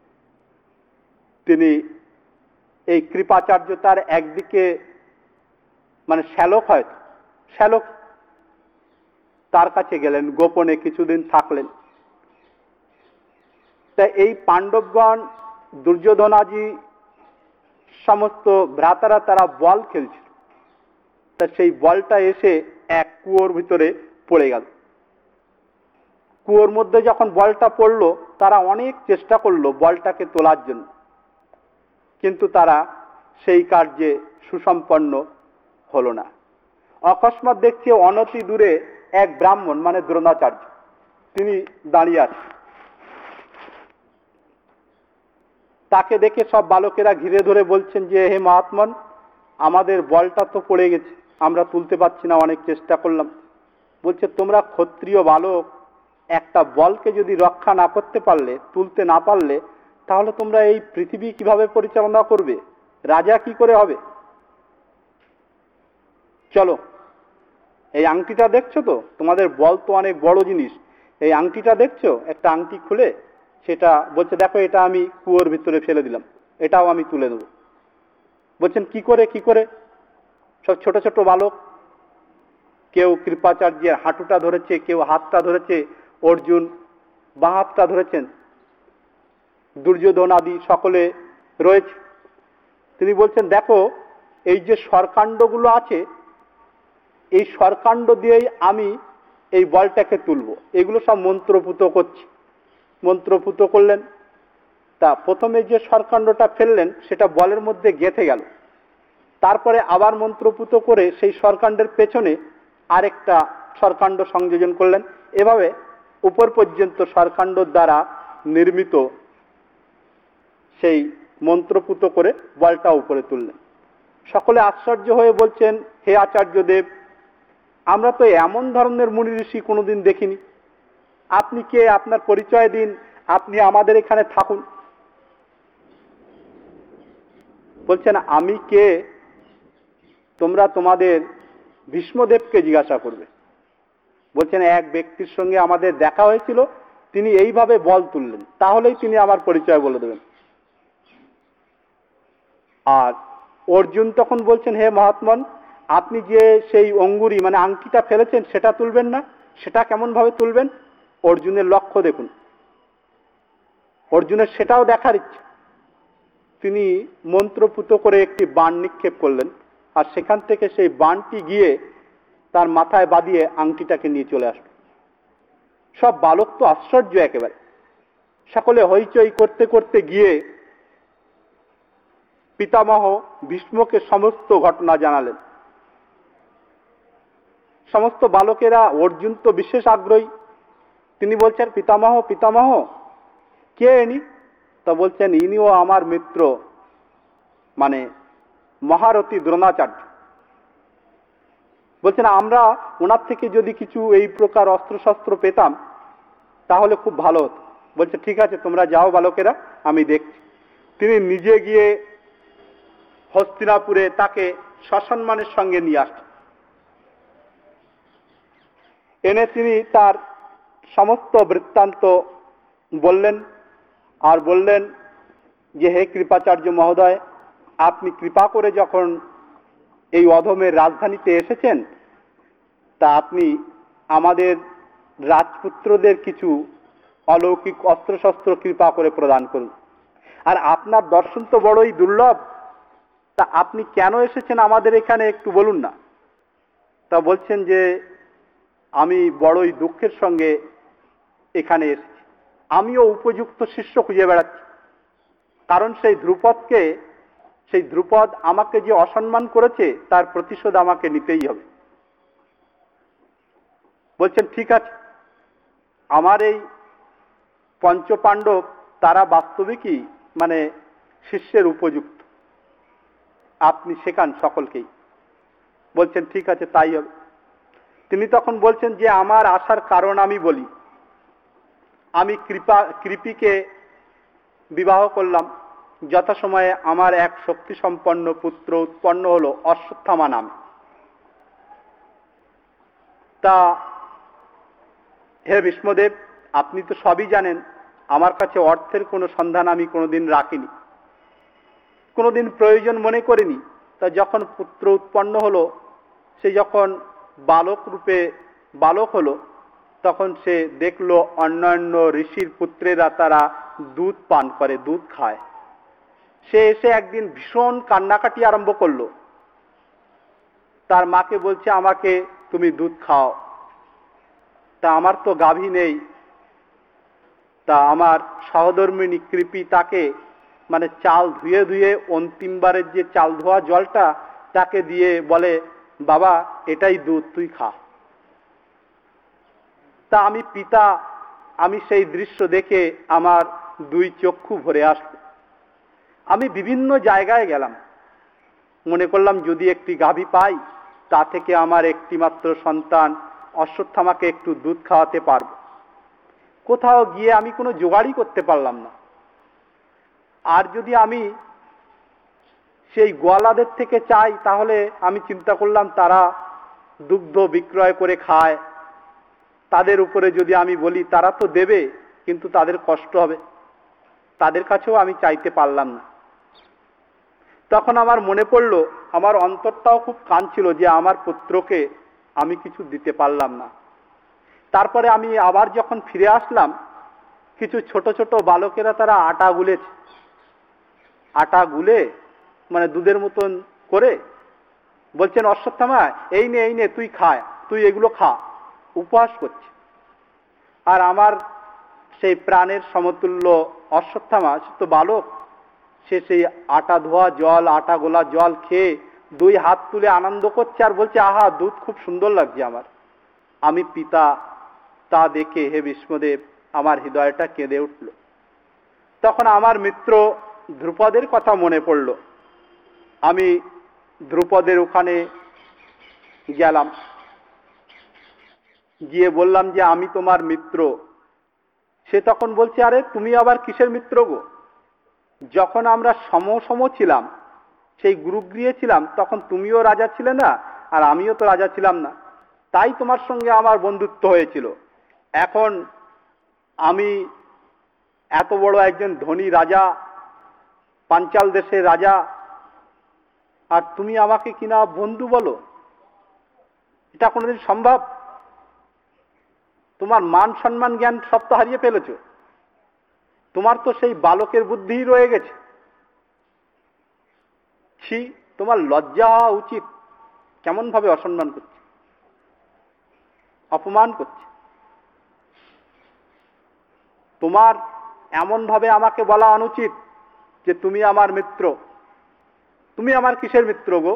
তিনি এই কৃপাচার্য তার একদিকে মানে শ্যালক, হয়তো শ্যালক, তার কাছে গেলেন, গোপনে কিছুদিন থাকলেন। তা এই পাণ্ডবগণ, দুর্যোধনাদি সমস্ত ভ্রাতারা তারা বল খেলছিল। তা সেই বলটা এসে এক কুয়োর ভিতরে পড়ে গেল। কুয়োর মধ্যে যখন বলটা পড়লো, তারা অনেক চেষ্টা করলো বলটাকে তোলার জন্য, কিন্তু তারা সেই কার্যে সুসম্পন্ন হলো না। অকস্মাৎ দেখছে অনতি দূরে এক ব্রাহ্মণ, মানে দ্রোণাচার্য, তিনি দাঁড়িয়ে আছেন। তাকে দেখে সব বালকেরা ঘিরে ধরে বলছেন যে, হে মহাত্মন, আমাদের বলটা তো পড়ে গেছে, আমরা তুলতে পারছি না, অনেক চেষ্টা করলাম। বলছে, তোমরা ক্ষত্রিয় বালক, একটা বলকে যদি রক্ষা না করতে পারলে, তুলতে না পারলে, তাহলে তোমরা এই পৃথিবী কিভাবে পরিচালনা করবে? রাজা কি করে হবে? চলো, এই আংটিটা দেখছো তো, তোমাদের বল তো অনেক বড় জিনিস, এই আংটিটা দেখছো, একটা আংটি খুলে সেটা, বলছে দেখো এটা আমি কুয়োর ভিতরে ফেলে দিলাম, এটাও আমি তুলে দেবো। বলছেন, কি করে কি করে? সব ছোট ছোট বালক, কেউ কৃপাচার্যের হাঁটুটা ধরেছে, কেউ হাতটা ধরেছে, অর্জুন বাঁ হাতটা ধরেছেন, দুর্যোধন আদি সকলে রয়েছে। তিনি বলছেন, দেখো এই যে স্বরকাণ্ডগুলো আছে, এই স্বরকাণ্ড দিয়েই আমি এই বলটাকে তুলব। এগুলো সব মন্ত্রপুত করছি। মন্ত্রপুত করলেন। তা প্রথমে যে স্বরকাণ্ডটা ফেললেন সেটা বলের মধ্যে গেঁথে গেল। তারপরে আবার মন্ত্রপুত করে সেই স্বরকাণ্ডের পেছনে আরেকটা স্বরকাণ্ড সংযোজন করলেন। এভাবে উপর পর্যন্ত স্বরকাণ্ড দ্বারা নির্মিত সেই মন্ত্রপুত করে বলটা উপরে তুললেন। সকলে আশ্চর্য হয়ে বলছেন, হে আচার্যদেব, আমরা তো এমন ধরনের মুনি ঋষি কোনোদিন দেখিনি। আপনি কে? আপনার পরিচয় দিন, আপনি আমাদের এখানে থাকুন। বলছেন, আমি কে তোমরা তোমাদের ভীষ্মদেবকে জিজ্ঞাসা করবে। বলছেন, এক ব্যক্তির সঙ্গে আমাদের দেখা হয়েছিল, তিনি এইভাবে বল তুললেন, তাহলেই তিনি আমার পরিচয় বলে দেবেন। আর অর্জুন তখন বলছেন, হে মহাত্মন, আপনি যে সেই অঙ্গুরি মানে আংটিটা ফেলেছেন সেটা তুলবেন না? সেটা কেমন ভাবে তুলবেন? অর্জুনের লক্ষ্য দেখুন, অর্জুনের সেটাও দেখার ইচ্ছা। তিনি মন্ত্রপুত করে একটি বাণ নিক্ষেপ করলেন, আর সেখান থেকে সেই বাণটি গিয়ে তার মাথায় বাঁধিয়ে আংটিটাকে নিয়ে চলে আসলো। সব বালক তো আশ্চর্য একেবারে। সকলে হইচই করতে করতে গিয়ে পিতামহ ভীষ্মকে সমস্ত ঘটনা জানালেন। সমস্ত বালকেরা, অর্জুন তো বিশেষ আগ্রহী, তিনি বলছেন, পিতামহ পিতামহ কে ইনি? তা বলছেন, ইনিও আমার মিত্র, মানে মহারথী দ্রোণাচার্য। বলছেন, আমরা ওনার থেকে যদি কিছু এই প্রকার অস্ত্রশস্ত্র পেতাম তাহলে খুব ভালো হতো। বলছে, ঠিক আছে, তোমরা যাও বালকেরা, আমি দেখছি। তিনি নিজে গিয়ে হস্তিনাপুরে তাকে সসম্মানের সঙ্গে নিয়ে আসছেন। এনে তিনি তার সমস্ত বৃত্তান্ত বললেন, আর বললেন যে, হে কৃপাচার্য মহোদয়, আপনি কৃপা করে যখন এই অধমের রাজধানীতে এসেছেন, তা আপনি আমাদের রাজপুত্রদের কিছু অলৌকিক অস্ত্রশস্ত্র কৃপা করে প্রদান করুন। আর আপনার দর্শন তো বড়ই দুর্লভ, তা আপনি কেন এসেছেন আমাদের এখানে একটু বলুন না। তা বলছেন যে, আমি বড়ই দুঃখের সঙ্গে এখানে এসেছি। আমিও উপযুক্ত শিষ্য খুঁজে বেড়াচ্ছি, কারণ সেই ধ্রুপদ আমাকে যে অসম্মান করেছে তার প্রতিশোধ আমাকে নিতেই হবে। বলছেন, ঠিক আছে, আমার এই পঞ্চপাণ্ডব তারা বাস্তবিকই মানে শিষ্যের উপযুক্ত, আপনি শেখান সকলকেই। বলছেন, ঠিক আছে, তাই হবে। তিনি তখন বলছেন যে, আমার আসার কারণ আমি বলি। আমি কৃপিকে বিবাহ করলাম, যথাসময়ে আমার এক শক্তি সম্পন্ন পুত্র উৎপন্ন হলো অশ্বত্থামা নামে। তা হে ভীষ্মদেব, আপনি তো সবই জানেন, আমার কাছে অর্থের কোনো সন্ধান আমি কোনোদিন রাখিনি, কোনোদিন প্রয়োজন মনে করিনি। তা যখন পুত্র উৎপন্ন হলো, সে যখন বালক রূপে বালক হলো, তখন সে দেখলো অন্যান্য ঋষির পুত্রেরা তারা দুধ পান করে, দুধ খায়। সে এসে একদিন ভীষণ কান্নাকাটি আরম্ভ করলো। তার মাকে বলছে, আমাকে তুমি দুধ খাও। তা আমার তো গাভী নেই। তা আমার সহধর্মিণী কৃপি তাকে মানে চাল ধুয়ে ধুয়ে অন্তিমবারের যে চাল ধোয়া জলটা তাকে দিয়ে বলে, বাবা এটাই দুধ, তুই খা। তা আমি পিতা, আমি সেই দৃশ্য দেখে আমার দুই চক্ষু ভরে আসলো। আমি বিভিন্ন জায়গায় গেলাম, মনে করলাম যদি একটি গাভী পাই, তা থেকে আমার একটি মাত্র সন্তান অশ্বত্থামাকে একটু দুধ খাওয়াতে পারব। কোথাও গিয়ে আমি কোনো জোগাড়ই করতে পারলাম না। আর যদি আমি সেই গোয়ালাদের থেকে চাই, তাহলে আমি চিন্তা করলাম তারা দুগ্ধ বিক্রয় করে খায়, তাদের উপরে যদি আমি বলি তারা তো দেবে, কিন্তু তাদের কষ্ট হবে, তাদের কাছেও আমি চাইতে পারলাম না। তখন আমার মনে পড়ল, আমার অন্তরটাও খুব কাঁদছিল যে আমার পুত্রকে আমি কিছু দিতে পারলাম না। তারপরে আমি আবার যখন ফিরে আসলাম, কিছু ছোট ছোট বালকেরা তারা আটা গুলেছে, আটা গুলে মানে দুধের মতন করে বলছেন, অশ্বত্থামা এই নে তুই খায়, তুই এগুলো খা, উপহাস করছে। আর আমার সেই প্রাণের সমতুল্য অশ্বত্থামা, সে তো বালক, সে সেই আটা ধোয়া জল, আটা গোলা জল খেয়ে দুই হাত তুলে আনন্দ করছে আর বলছে, আহা, দুধ খুব সুন্দর লাগছে আমার। আমি পিতা, তা দেখে হে ভীষ্মদেব আমার হৃদয়টা কেঁদে উঠল। তখন আমার মিত্র ধ্রুপদের কথা মনে পড়ল। আমি ধ্রুপদের ওখানে গেলাম, গিয়ে বললাম যে আমি তোমার মিত্র। সে তখন বলছে, আরে তুমি আবার কিসের মিত্র গো? যখন আমরা সম ছিলাম, সেই গুরুগৃহে ছিলাম, তখন তুমিও রাজা ছিলে না আর আমিও তো রাজা ছিলাম না, তাই তোমার সঙ্গে আমার বন্ধুত্ব হয়েছিল। এখন আমি এত বড় একজন ধনী রাজা, পাঞ্চাল দেশের রাজা, আর তুমি আমাকে কিনা বন্ধু বলো? এটা কোনোদিন সম্ভব? তোমার মান সম্মান জ্ঞান সব তো হারিয়ে ফেলেছ। তোমার তো সেই বালকের বুদ্ধিই রয়ে গেছে। ছি, তোমার লজ্জা হওয়া উচিত। কেমন ভাবে অসম্মান করছে, অপমান করছে। তোমার এমন ভাবে আমাকে বলা অনুচিত যে তুমি আমার মিত্র। তুমি আমার কিসের মিত্র গো?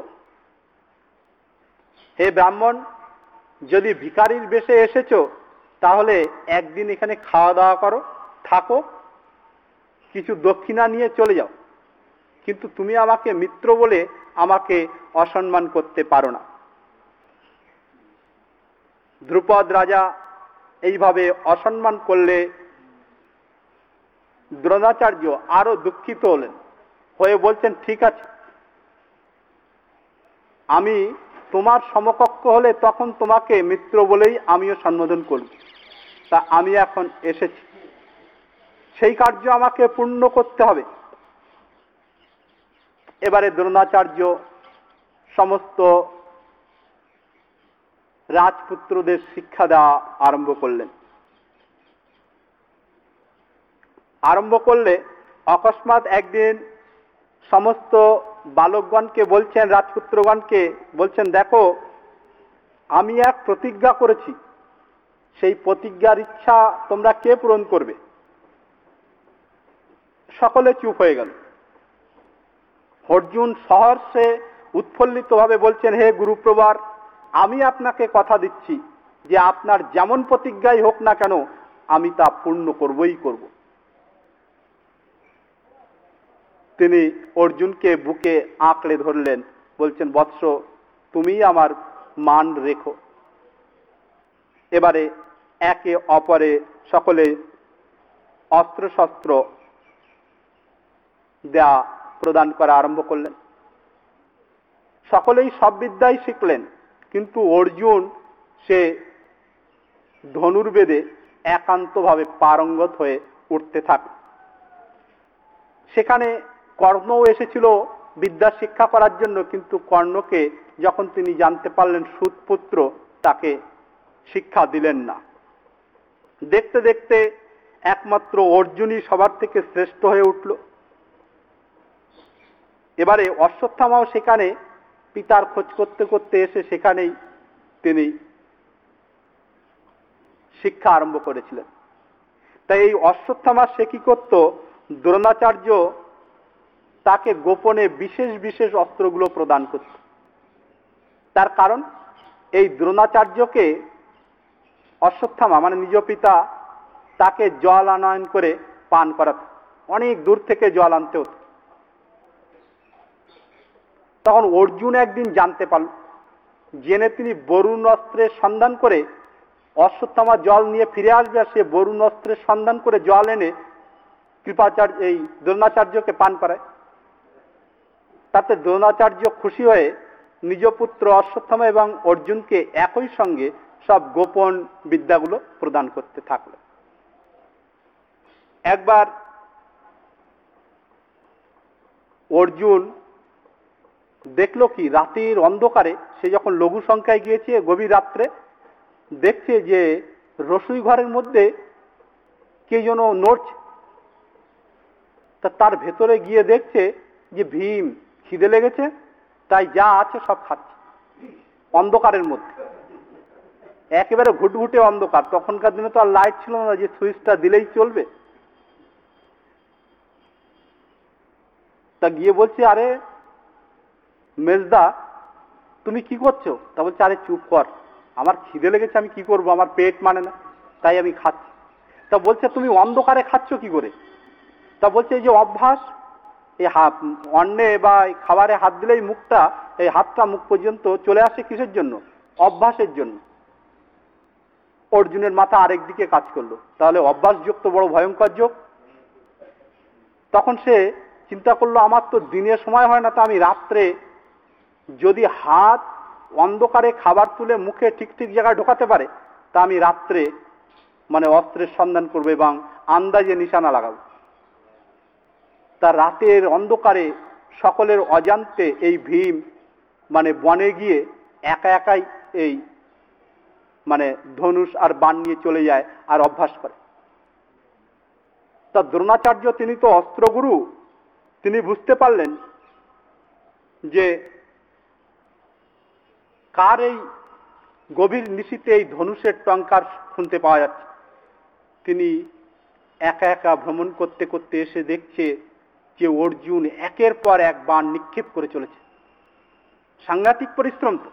হে ব্রাহ্মণ, যদি ভিখারির বেশে এসেছো তাহলে একদিন এখানে খাওয়া দাওয়া করো, থাকো, কিছু দক্ষিণা নিয়ে চলে যাও, কিন্তু তুমি আমাকে মিত্র বলে আমাকে অসম্মান করতে পারো না। ধ্রুপদ রাজা এইভাবে অসম্মান করলে দ্রোণাচার্য আরো দুঃখিত হলেন, হয়ে বলছেন, ঠিক আছে, আমি তোমার সমকক্ষ হলে তখন তোমাকে মিত্র বলেই আমিও সম্বোধন করব। তা আমি এখন এসেছি, সেই কার্য আমাকে পূর্ণ করতে হবে। এবারে দ্রোণাচার্য সমস্ত রাজপুত্রদের শিক্ষা দেওয়া আরম্ভ করলেন। আরম্ভ করলে অকস্মাৎ একদিন সমস্ত বালকগণকে বলছেন, রাজপুত্রগণকে বলছেন, দেখো, আমি এক প্রতিজ্ঞা করেছি, সেই প্রতিজ্ঞার ইচ্ছা তোমরা কে পূরণ করবে? সকলে চুপ হয়ে গেল। অর্জুন সহর্ষে উৎফুল্লিত ভাবে বলছেন, হে গুরুপ্রবার, আমি আপনাকে কথা দিচ্ছি যে আপনার যেমন প্রতিজ্ঞাই হোক না কেন আমি তা পূর্ণ করবই করব। তিনি অর্জুনকে বুকে আঁকড়ে ধরলেন, বলছেন, বৎস, তুমি আমার মান রেখো। এবারে একে অপরে সকলে অস্ত্রশস্ত্র দেয়া প্রদান করা আরম্ভ করলেন। সকলেই সব বিদ্যাই শিখলেন, কিন্তু অর্জুন সে ধনুর্বেদে একান্তভাবে পারঙ্গত হয়ে উঠতে থাকে। সেখানে কর্ণও এসেছিল বিদ্যা শিক্ষা করার জন্য, কিন্তু কর্ণকে যখন তিনি জানতে পারলেন সুতপুত্র, তাকে শিক্ষা দিলেন না। দেখতে দেখতে একমাত্র অর্জুনই সবার থেকে শ্রেষ্ঠ হয়ে উঠল। এবারে অশ্বত্থামাও সেখানে পিতার খোঁজ করতে করতে এসে সেখানেই তিনি শিক্ষা আরম্ভ করেছিলেন। তাই এই অশ্বত্থামা সে কি করত? দ্রোণাচার্য তাকে গোপনে বিশেষ বিশেষ অস্ত্রগুলো প্রদান করত। তার কারণ, এই দ্রোণাচার্যকে অশ্বত্থামা মানে নিজ পিতা তাকে জল আনয়ন করে পান করাত, অনেক দূর থেকে জল আনতে হতো। তখন অর্জুন একদিন জানতে পারল, জেনে তিনি বরুণ অস্ত্রের সন্ধান করে অশ্বত্থামা জল নিয়ে ফিরে আসবে, আর সে বরুণ অস্ত্রের সন্ধান করে জল এনে কৃপাচার্য এই দ্রোণাচার্যকে পান করায়। তাতে দ্রোণাচার্য খুশি হয়ে নিজ পুত্র অশ্বত্থামা এবং অর্জুনকে একই সঙ্গে সব গোপন বিদ্যাগুলো প্রদান করতে থাকল। একবার অর্জুন দেখলো কি, রাতের অন্ধকারে সে যখন লঘু সংখ্যায় গিয়েছে, গভীর রাত্রে দেখছে যে রসুই ঘরের মধ্যে কে যেন নড়ছে। তা তার ভেতরে গিয়ে দেখছে যে ভীম খিদে লেগেছে, তাই যা আছে সব খাচ্ছে অন্ধকারের মধ্যে, একেবারে ঘুটঘুটে অন্ধকার। তখনকার দিনে তো আর লাইট ছিল না যে সুইচটা দিলেই চলবে। তা গিয়ে বলছে, আরে মেজদা, তুমি কি করছো? তা বলছে, আরে চুপ কর, আমার খিদে লেগেছে, আমি কি করব, আমার পেট মানে না, তাই আমি খাচ্ছি। তা বলছে, তুমি অন্ধকারে খাচ্ছ কি করে? তা বলছে, এই যে অভ্যাস, এই অন্নে বা খাবারে হাত দিলেই মুখটা, এই হাতটা মুখ পর্যন্ত চলে আসে কিসের জন্য? অভ্যাসের জন্য। অর্জুনের মাথা আরেক দিকে কাজ করলো, তাহলে অভ্যাস যোগ তো বড় ভয়ঙ্কর যোগ। তখন সে চিন্তা করলো, আমার তো দিনের সময় হয় না, তো আমি রাত্রে যদি হাত অন্ধকারে খাবার তুলে মুখে ঠিক ঠিক জায়গায় ঢোকাতে পারে, তা আমি রাত্রে মানে অস্ত্রের সন্ধান করবো এবং আন্দাজে নিশানা লাগাবো। তার রাতের অন্ধকারে সকলের অজান্তে এই ভীম মানে বনে গিয়ে একা একাই এই মানে ধনুষ আর বাণ নিয়ে চলে যায় আর অভ্যাস করে। তা দ্রোণাচার্য, তিনি তো অস্ত্রগুরু, তিনি বুঝতে পারলেন যে কার এই গভীর নিশীতে এই ধনুষের টঙ্কার শুনতে পাওয়া যাচ্ছে। তিনি একা একা ভ্রমণ করতে করতে এসে দেখছে যে অর্জুন একের পর এক বাণ নিক্ষেপ করে চলেছে। সাংঘাতিক পরিশ্রম তো।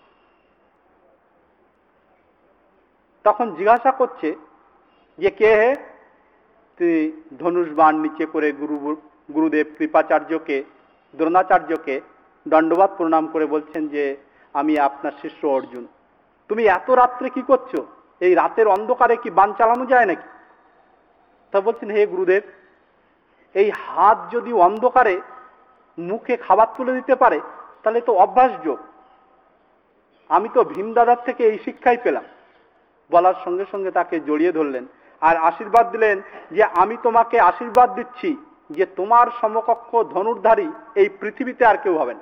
তখন জিজ্ঞাসা করছে যে কে হে? তিনি ধনুষ বাণ নিচে করে গুরুদেব কৃপাচার্যকে, দ্রোণাচার্যকে দণ্ডবাদ প্রণাম করে বলছেন যে আমি আপনার শিষ্য অর্জুন। তুমি এত রাত্রে কি করছো? এই রাতের অন্ধকারে কি বাণ চালানো যায় নাকি? তা বলছেন, হে গুরুদেব, এই হাত যদি অন্ধকারে মুখে খাবার তুলে দিতে পারে তাহলে তো অভ্যাসযোগ। আমি তো ভীম দাদার থেকে এই শিক্ষাই পেলাম। বলার সঙ্গে সঙ্গে তাকে জড়িয়ে ধরলেন আর আশীর্বাদ দিলেন যে আমি তোমাকে আশীর্বাদ দিচ্ছি যে তোমার সমকক্ষ ধনুর্ধারী এই পৃথিবীতে আর কেউ হবে না।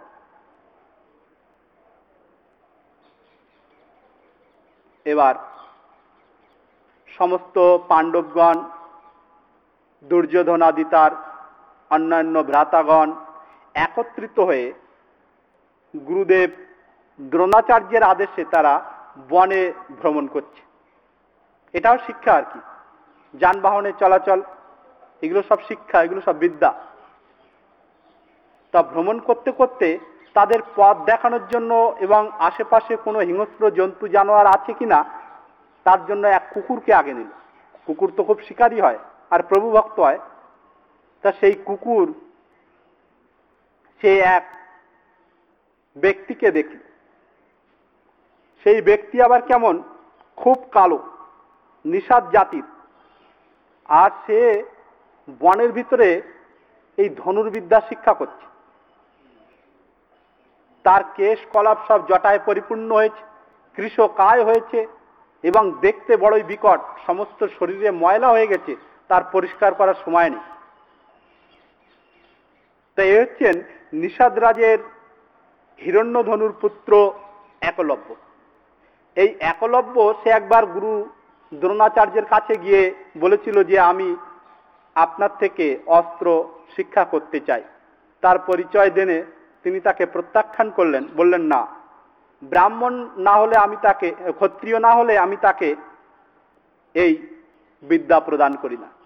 এবার সমস্ত পাণ্ডবগণ, দুর্যোধনাদি তার অন্যান্য ভ্রাতাগণ একত্রিত হয়ে গুরুদেব দ্রোণাচার্যের আদেশে তারা বনে ভ্রমণ করছে। এটাও শিক্ষা আর কি। যানবাহনে চলাচল, এগুলো সব শিক্ষা, এগুলো সব বিদ্যা। তা ভ্রমণ করতে করতে তাদের পথ দেখানোর জন্য এবং আশেপাশে কোনো হিংস্র জন্তু জানোয়ার আছে কিনা তার জন্য এক কুকুরকে আগে নিল। কুকুর তো খুব শিকারী হয় আর প্রভু ভক্ত হয়। তা সেই কুকুর সে এক ব্যক্তিকে দেখল। সেই ব্যক্তি আবার কেমন? খুব কালো, নিষাদ জাতির, আর সে বনের ভিতরে এই ধনুর্বিদ্যা শিক্ষা করছে। তার কেশ কলাপ সব জটায় পরিপূর্ণ হয়েছে, কৃশকায় হয়েছে এবং দেখতে বড়ই বিকট, সমস্ত শরীরে ময়লা হয়ে গেছে, তার পরিষ্কার করার সময় নেই। তাই হচ্ছেন নিষাদ রাজের হিরণ্যধনুর পুত্র একলব্য। এই একলব্য সে একবার গুরু দ্রোণাচার্যের কাছে গিয়ে বলেছিল যে আমি আপনার থেকে অস্ত্র শিক্ষা করতে চাই। তার পরিচয় দেনে তিনি তাকে প্রত্যাখ্যান করলেন, বললেন না, ব্রাহ্মণ না হলে আমি তাকে, ক্ষত্রিয় না হলে আমি তাকে এই বিদ্যা প্রদান করি না।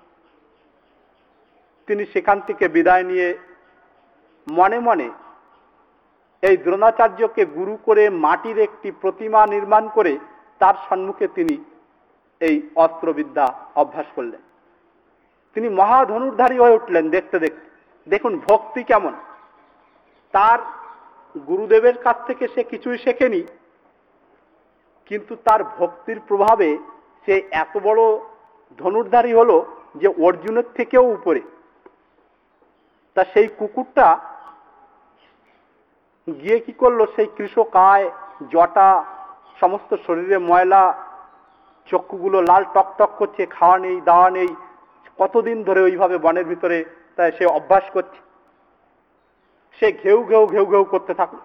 তিনি সেখান থেকে বিদায় নিয়ে মনে মনে এই দ্রোণাচার্যকে গুরু করে মাটির একটি প্রতিমা নির্মাণ করে তার সম্মুখে তিনি এই অস্ত্রবিদ্যা অভ্যাস করলেন। তিনি মহাধনুর্ধারী হয়ে উঠলেন দেখতে দেখতে। দেখুন ভক্তি কেমন। তার গুরুদেবের কাছ থেকে সে কিছুই শেখেনি, কিন্তু তার ভক্তির প্রভাবে সে এত বড় ধনুর্ধারী হলো যে অর্জুনের থেকেও উপরে। তা সেই কুকুরটা গিয়ে কি করলো, সেই কৃশকায় জটা, সমস্ত শরীরে ময়লা, চক্ষুগুলো লাল টক টক করছে, খাওয়া নেই দাওয়া নেই, কতদিন ধরে ওইভাবে বনের ভিতরে তাই সে অভ্যাস করছে। সে ঘেউ ঘেউ ঘেউ ঘেউ করতে থাকলো।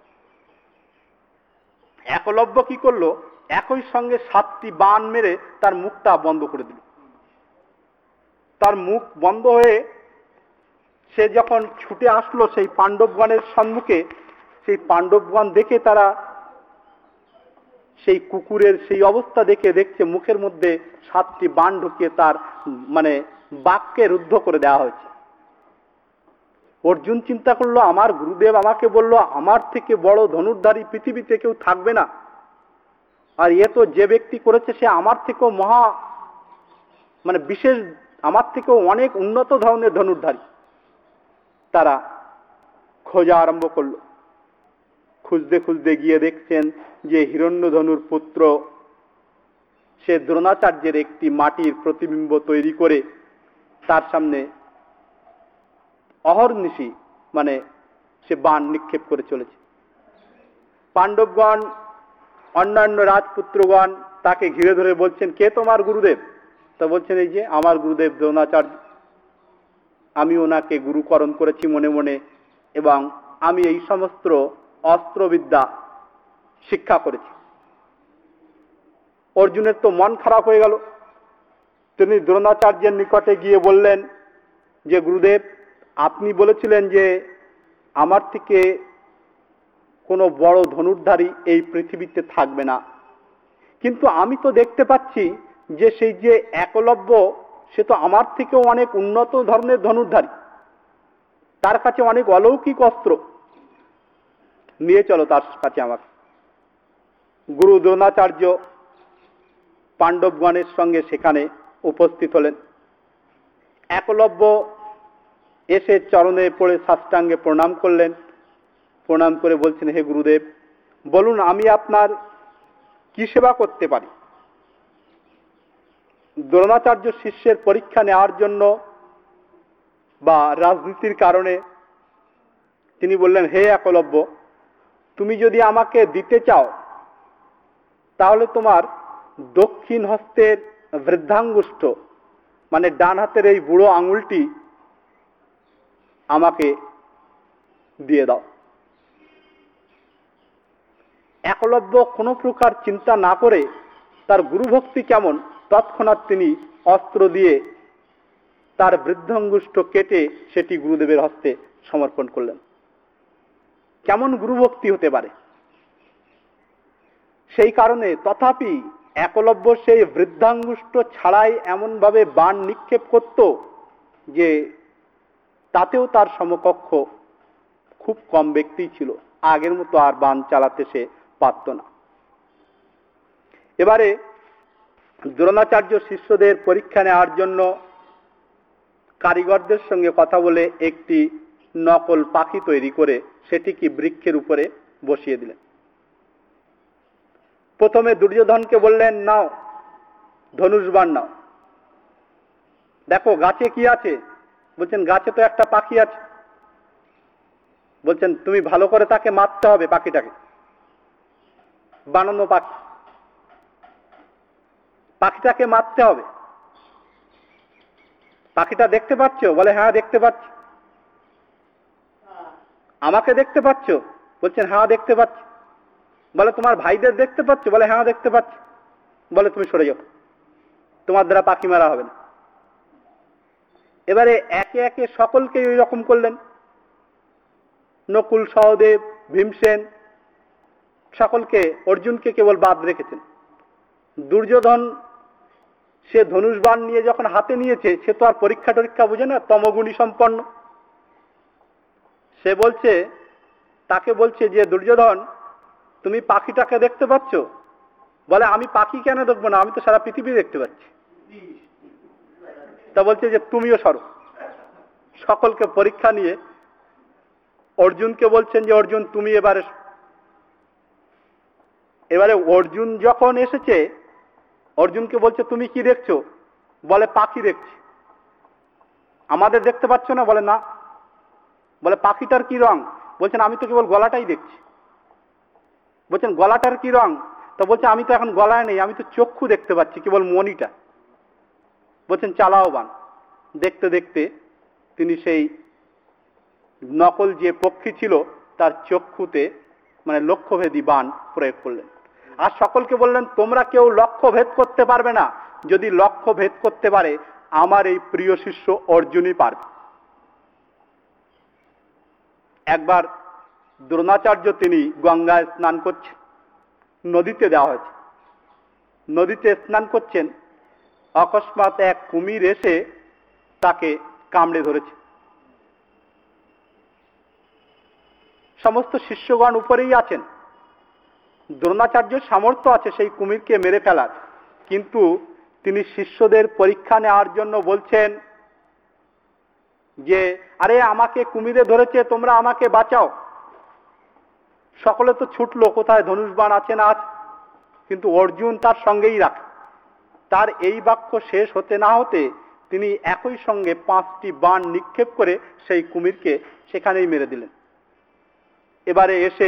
একলব্য কি করলো, একই সঙ্গে 7টি বাণ মেরে তার মুখটা বন্ধ করে দিল। তার মুখ বন্ধ হয়ে সে যখন ছুটে আসলো সেই পাণ্ডবগণের সম্মুখে, সেই পাণ্ডবগণ দেখে তারা সেই কুকুরের সেই অবস্থা দেখে দেখছে মুখের মধ্যে 7টি বাণ ঢুকিয়ে তার মানে বাক্যে রুদ্ধ করে দেওয়া হয়েছে। অর্জুন চিন্তা করলো, আমার গুরুদেব আমাকে বলল আমার থেকে বড় ধনুর্ধারী পৃথিবীতে কেউ থাকবে না, আর এ তো যে ব্যক্তি করেছে সে আমার থেকেও বিশেষ, আমার থেকেও অনেক উন্নত ধরনের ধনুর্ধারী। তারা খোঁজা আরম্ভ করলো। খুঁজতে খুঁজতে গিয়ে দেখছেন যে হিরণ্যধনুর পুত্র সে দ্রোণাচার্যের একটি মাটির প্রতিবিম্ব তৈরি করে তার সামনে অহর্নিশি সে বাণ নিক্ষেপ করে চলেছে। পাণ্ডবগণ, অন্যান্য রাজপুত্রগণ তাকে ঘিরে ধরে বলছেন, কে তোমার গুরুদেব? তা বলছেন, এই যে আমার গুরুদেব দ্রোণাচার্য, আমি ওনাকে গুরুকরণ করেছি মনে মনে, এবং আমি এই সমস্ত অস্ত্রবিদ্যা শিক্ষা করেছি। অর্জুনের তো মন খারাপ হয়ে গেল। তিনি দ্রোণাচার্যের নিকটে গিয়ে বললেন যে গুরুদেব, আপনি বলেছিলেন যে আমার থেকে কোনো বড় ধনুর্ধারী এই পৃথিবীতে থাকবে না, কিন্তু আমি তো দেখতে পাচ্ছি যে সেই যে একলব্য সে তো আমার থেকেও অনেক উন্নত ধরনের ধনুর্ধারী, তার কাছে অনেক অলৌকিক অস্ত্র, নিয়ে চলো তার কাছে আমাকে। গুরু দ্রোণাচার্য পাণ্ডবগণের সঙ্গে সেখানে উপস্থিত হলেন। একলব্য এসে চরণে পড়ে সাষ্টাঙ্গে প্রণাম করলেন। প্রণাম করে বলছেন, হে গুরুদেব, বলুন আমি আপনার কি সেবা করতে পারি? দ্রোণাচার্য শিষ্যের পরীক্ষা নেওয়ার জন্য বা রাজনীতির কারণে তিনি বললেন, হে একলব্য, তুমি যদি আমাকে দিতে চাও তাহলে তোমার দক্ষিণ হস্তের বৃদ্ধাঙ্গুষ্ঠ ডান হাতের এই বুড়ো আঙুলটি আমাকে দিয়ে দাও। একলব্য কোনো প্রকার চিন্তা না করে তার গুরুভক্তি কেমন, তৎক্ষণাৎ তিনি অস্ত্র দিয়ে তার বৃদ্ধাঙ্গুষ্ঠ কেটে সেটি গুরুদেবের হস্তে সমর্পণ করলেন। কেমন গুরুভক্তি হতে পারে! সেই কারণে তথাপি একলব্য সেই বৃদ্ধাঙ্গুষ্ঠ ছাড়াই এমনভাবে বাণ নিক্ষেপ করত যে তাতেও তার সমকক্ষ খুব কম ব্যক্তি ছিল, আগের মতো আর বাণ চালাতে সে পারত না। এবারে দ্রোণাচার্য শিষ্যদের পরীক্ষা নেওয়ার জন্য কারিগরদের সঙ্গে কথা বলে একটি নকল পাখি তৈরি করে সেটিকে বৃক্ষের উপরে বসিয়ে দিলেন। প্রথমে দুর্যোধনকে বললেন, নাও ধনুষবাণ নাও, দেখো গাছে কি আছে। বলছেন, গাছে তো একটা পাখি আছে। বলছেন, তুমি ভালো করে তাকে মারতে হবে, পাখিটাকে, বানানো পাখি, পাখিটাকে মারতে হবে। পাখিটা দেখতে পাচ্ছ? বলে, হ্যাঁ দেখতে পাচ্ছি। আমাকে দেখতে পাচ্ছ? বলছেন, হ্যাঁ দেখতে পাচ্ছি। বলে, তোমার ভাইদের দেখতে পাচ্ছ? বলে, হ্যাঁ দেখতে পাচ্ছি। বলে, তুমি সরে যাও, তোমার দ্বারা পাখি মারা হবে না। এবারে একে একে সকলকে ওই রকম করলেন। নকুল, সহদেব, ভীমসেন, সকলকে, অর্জুনকে কেবল বাদ রেখেছেন। দুর্যোধন সে ধনুষবাণ নিয়ে যখন হাতে নিয়েছে, সে তো আর পরীক্ষা টরীক্ষা বুঝে না, তমগুণী সম্পন্ন। সে বলছে, তাকে বলছে যে দুর্যোধন, তুমি পাখিটাকে দেখতে পাচ্ছ? বলে, আমি পাখি কেন দেখবো না, আমি তো সারা পৃথিবী দেখতে পাচ্ছি। তা বলছে যে তুমিও সরো। সকলকে পরীক্ষা নিয়ে অর্জুনকে বলছেন যে অর্জুন তুমি এবারে অর্জুন যখন এসেছে, অর্জুনকে বলছে তুমি কি দেখছো? বলে, পাখি দেখছি। আমাদের দেখতে পাচ্ছ না? বলে, না। বলে, পাখিটার কি রং? বলছেন, আমি তো কেবল গলাটাই দেখছি। বলছেন, গলাটার কি রং? তো বলছে, আমি তো এখন গলায় নেই, আমি তো চক্ষু দেখতে পাচ্ছি, কেবল মনিটা। বলছেন, চালাও বাণ। দেখতে দেখতে তিনি সেই নকল যে পক্ষী ছিল তার চক্ষুতে লক্ষ্যভেদী বাণ প্রয়োগ করলেন। আর সকলকে বললেন, তোমরা কেউ লক্ষ্য ভেদ করতে পারবে না, যদি লক্ষ্য ভেদ করতে পারে আমার এই প্রিয় শিষ্য অর্জুনই পারবে। একবার দ্রোণাচার্য তিনি গঙ্গায় স্নান করছেন, নদীতে দেওয়া হয়েছে, নদীতে স্নান করছেন, অকস্মাৎ এক কুমির এসে তাকে কামড়ে ধরেছে। সমস্ত শিষ্যগণ উপরেই আছেন। দ্রোণাচার্যের সামর্থ্য আছে সেই কুমিরকে মেরে ফেলার, কিন্তু তিনি শিষ্যদের পরীক্ষা নেওয়ার জন্য বলছেন যে আরে আমাকে কুমিরে ধরেছে, তোমরা আমাকে বাঁচাও। সকলে তো ছুটলো কোথায় ধনুষবাণ আছে না আছে, কিন্তু অর্জুন তার সঙ্গেই রাখে। তার এই বাক্য শেষ হতে না হতে তিনি একই সঙ্গে 5টি বাণ নিক্ষেপ করে সেই কুমিরকে সেখানেই মেরে দিলেন। এবারে এসে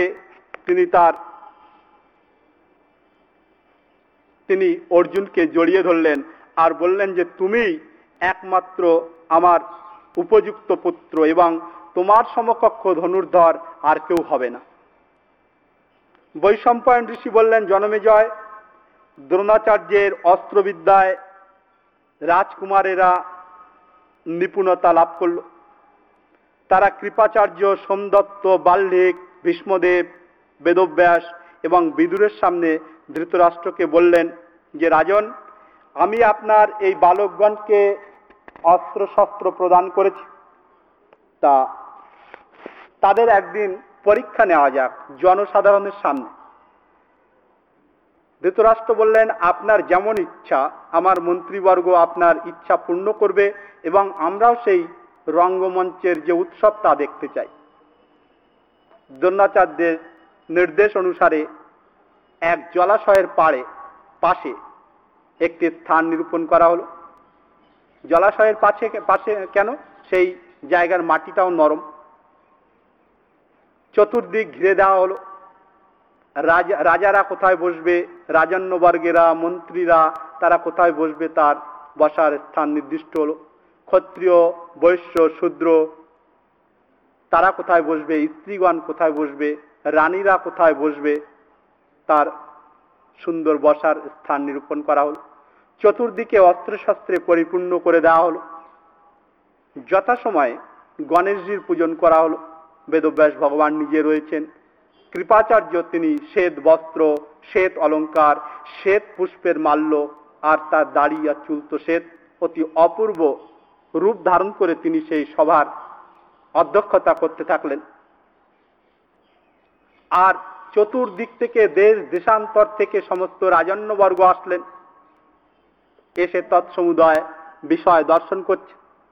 তিনি অর্জুনকে জড়িয়ে ধরলেন আর বললেন যে তুমি একমাত্র আমার উপযুক্ত পুত্র এবং তোমার সমকক্ষ ধনুর্ধর আর কেউ হবে না। বৈশম্পায়ন ঋষি বললেন, জনমেজয়, দ্রোণাচার্যের অস্ত্রবিদ্যায় রাজকুমারেরা নিপুণতা লাভ করল। তারা কৃপাচার্য, সোমদত্ত, বাল্মীক, ভীষ্মদেব, বেদব্যাস এবং বিদুরের সামনে ধৃতরাষ্ট্রকে বললেন যে রাজন, আমি আপনার এই বালকগণকে অস্ত্রশস্ত্র প্রদান করেছি, তাদের একদিন পরীক্ষা নেওয়া যাক জনসাধারণের সামনে। ধৃতরাষ্ট্র বললেন, আপনার যেমন ইচ্ছা, আমার মন্ত্রীবর্গ আপনার ইচ্ছা পূর্ণ করবে এবং আমরাও সেই রঙ্গমঞ্চের যে উৎসব তা দেখতে চাই। দ্রোণাচার্যের নির্দেশ অনুসারে এক জলাশয়ের পাশে একটি স্থান নিরূপণ করা হলো। জলাশয়ের পাশে কেন? সেই জায়গার মাটিটাও নরম। চতুর্দিক ঘিরে দেওয়া হলো। রাজারা কোথায় বসবে, রাজন্যবর্গেরা, মন্ত্রীরা তারা কোথায় বসবে তার বসার স্থান নির্দিষ্ট হলো। ক্ষত্রিয়, বৈশ্য, শূদ্র তারা কোথায় বসবে, স্ত্রীগণ কোথায় বসবে, রানীরা কোথায় বসবে তার সুন্দর বসার স্থান নিরূপণ করা হলো। চতুর্দিকে অস্ত্রশস্ত্রে পরিপূর্ণ করে দেওয়া হলো। যথাসময়ে গণেশজির পূজন করা হলো। বেদব্যাস ভগবান নিজে রয়েছেন। কৃপাচার্য তিনি শ্বেত বস্ত্র, শ্বেত অলঙ্কার, শ্বেত পুষ্পের মাল্য আর তার দাড়ি আর চুল তো শ্বেত, অতি অপূর্ব রূপ ধারণ করে তিনি সেই সভার অধ্যক্ষতা করতে থাকলেন। আর চতুর্দিক থেকে দেশ দেশান্তর থেকে সমস্ত রাজন্যবর্গ আসলেন, এসে তৎসমুদয় বিষয় দর্শন করছে।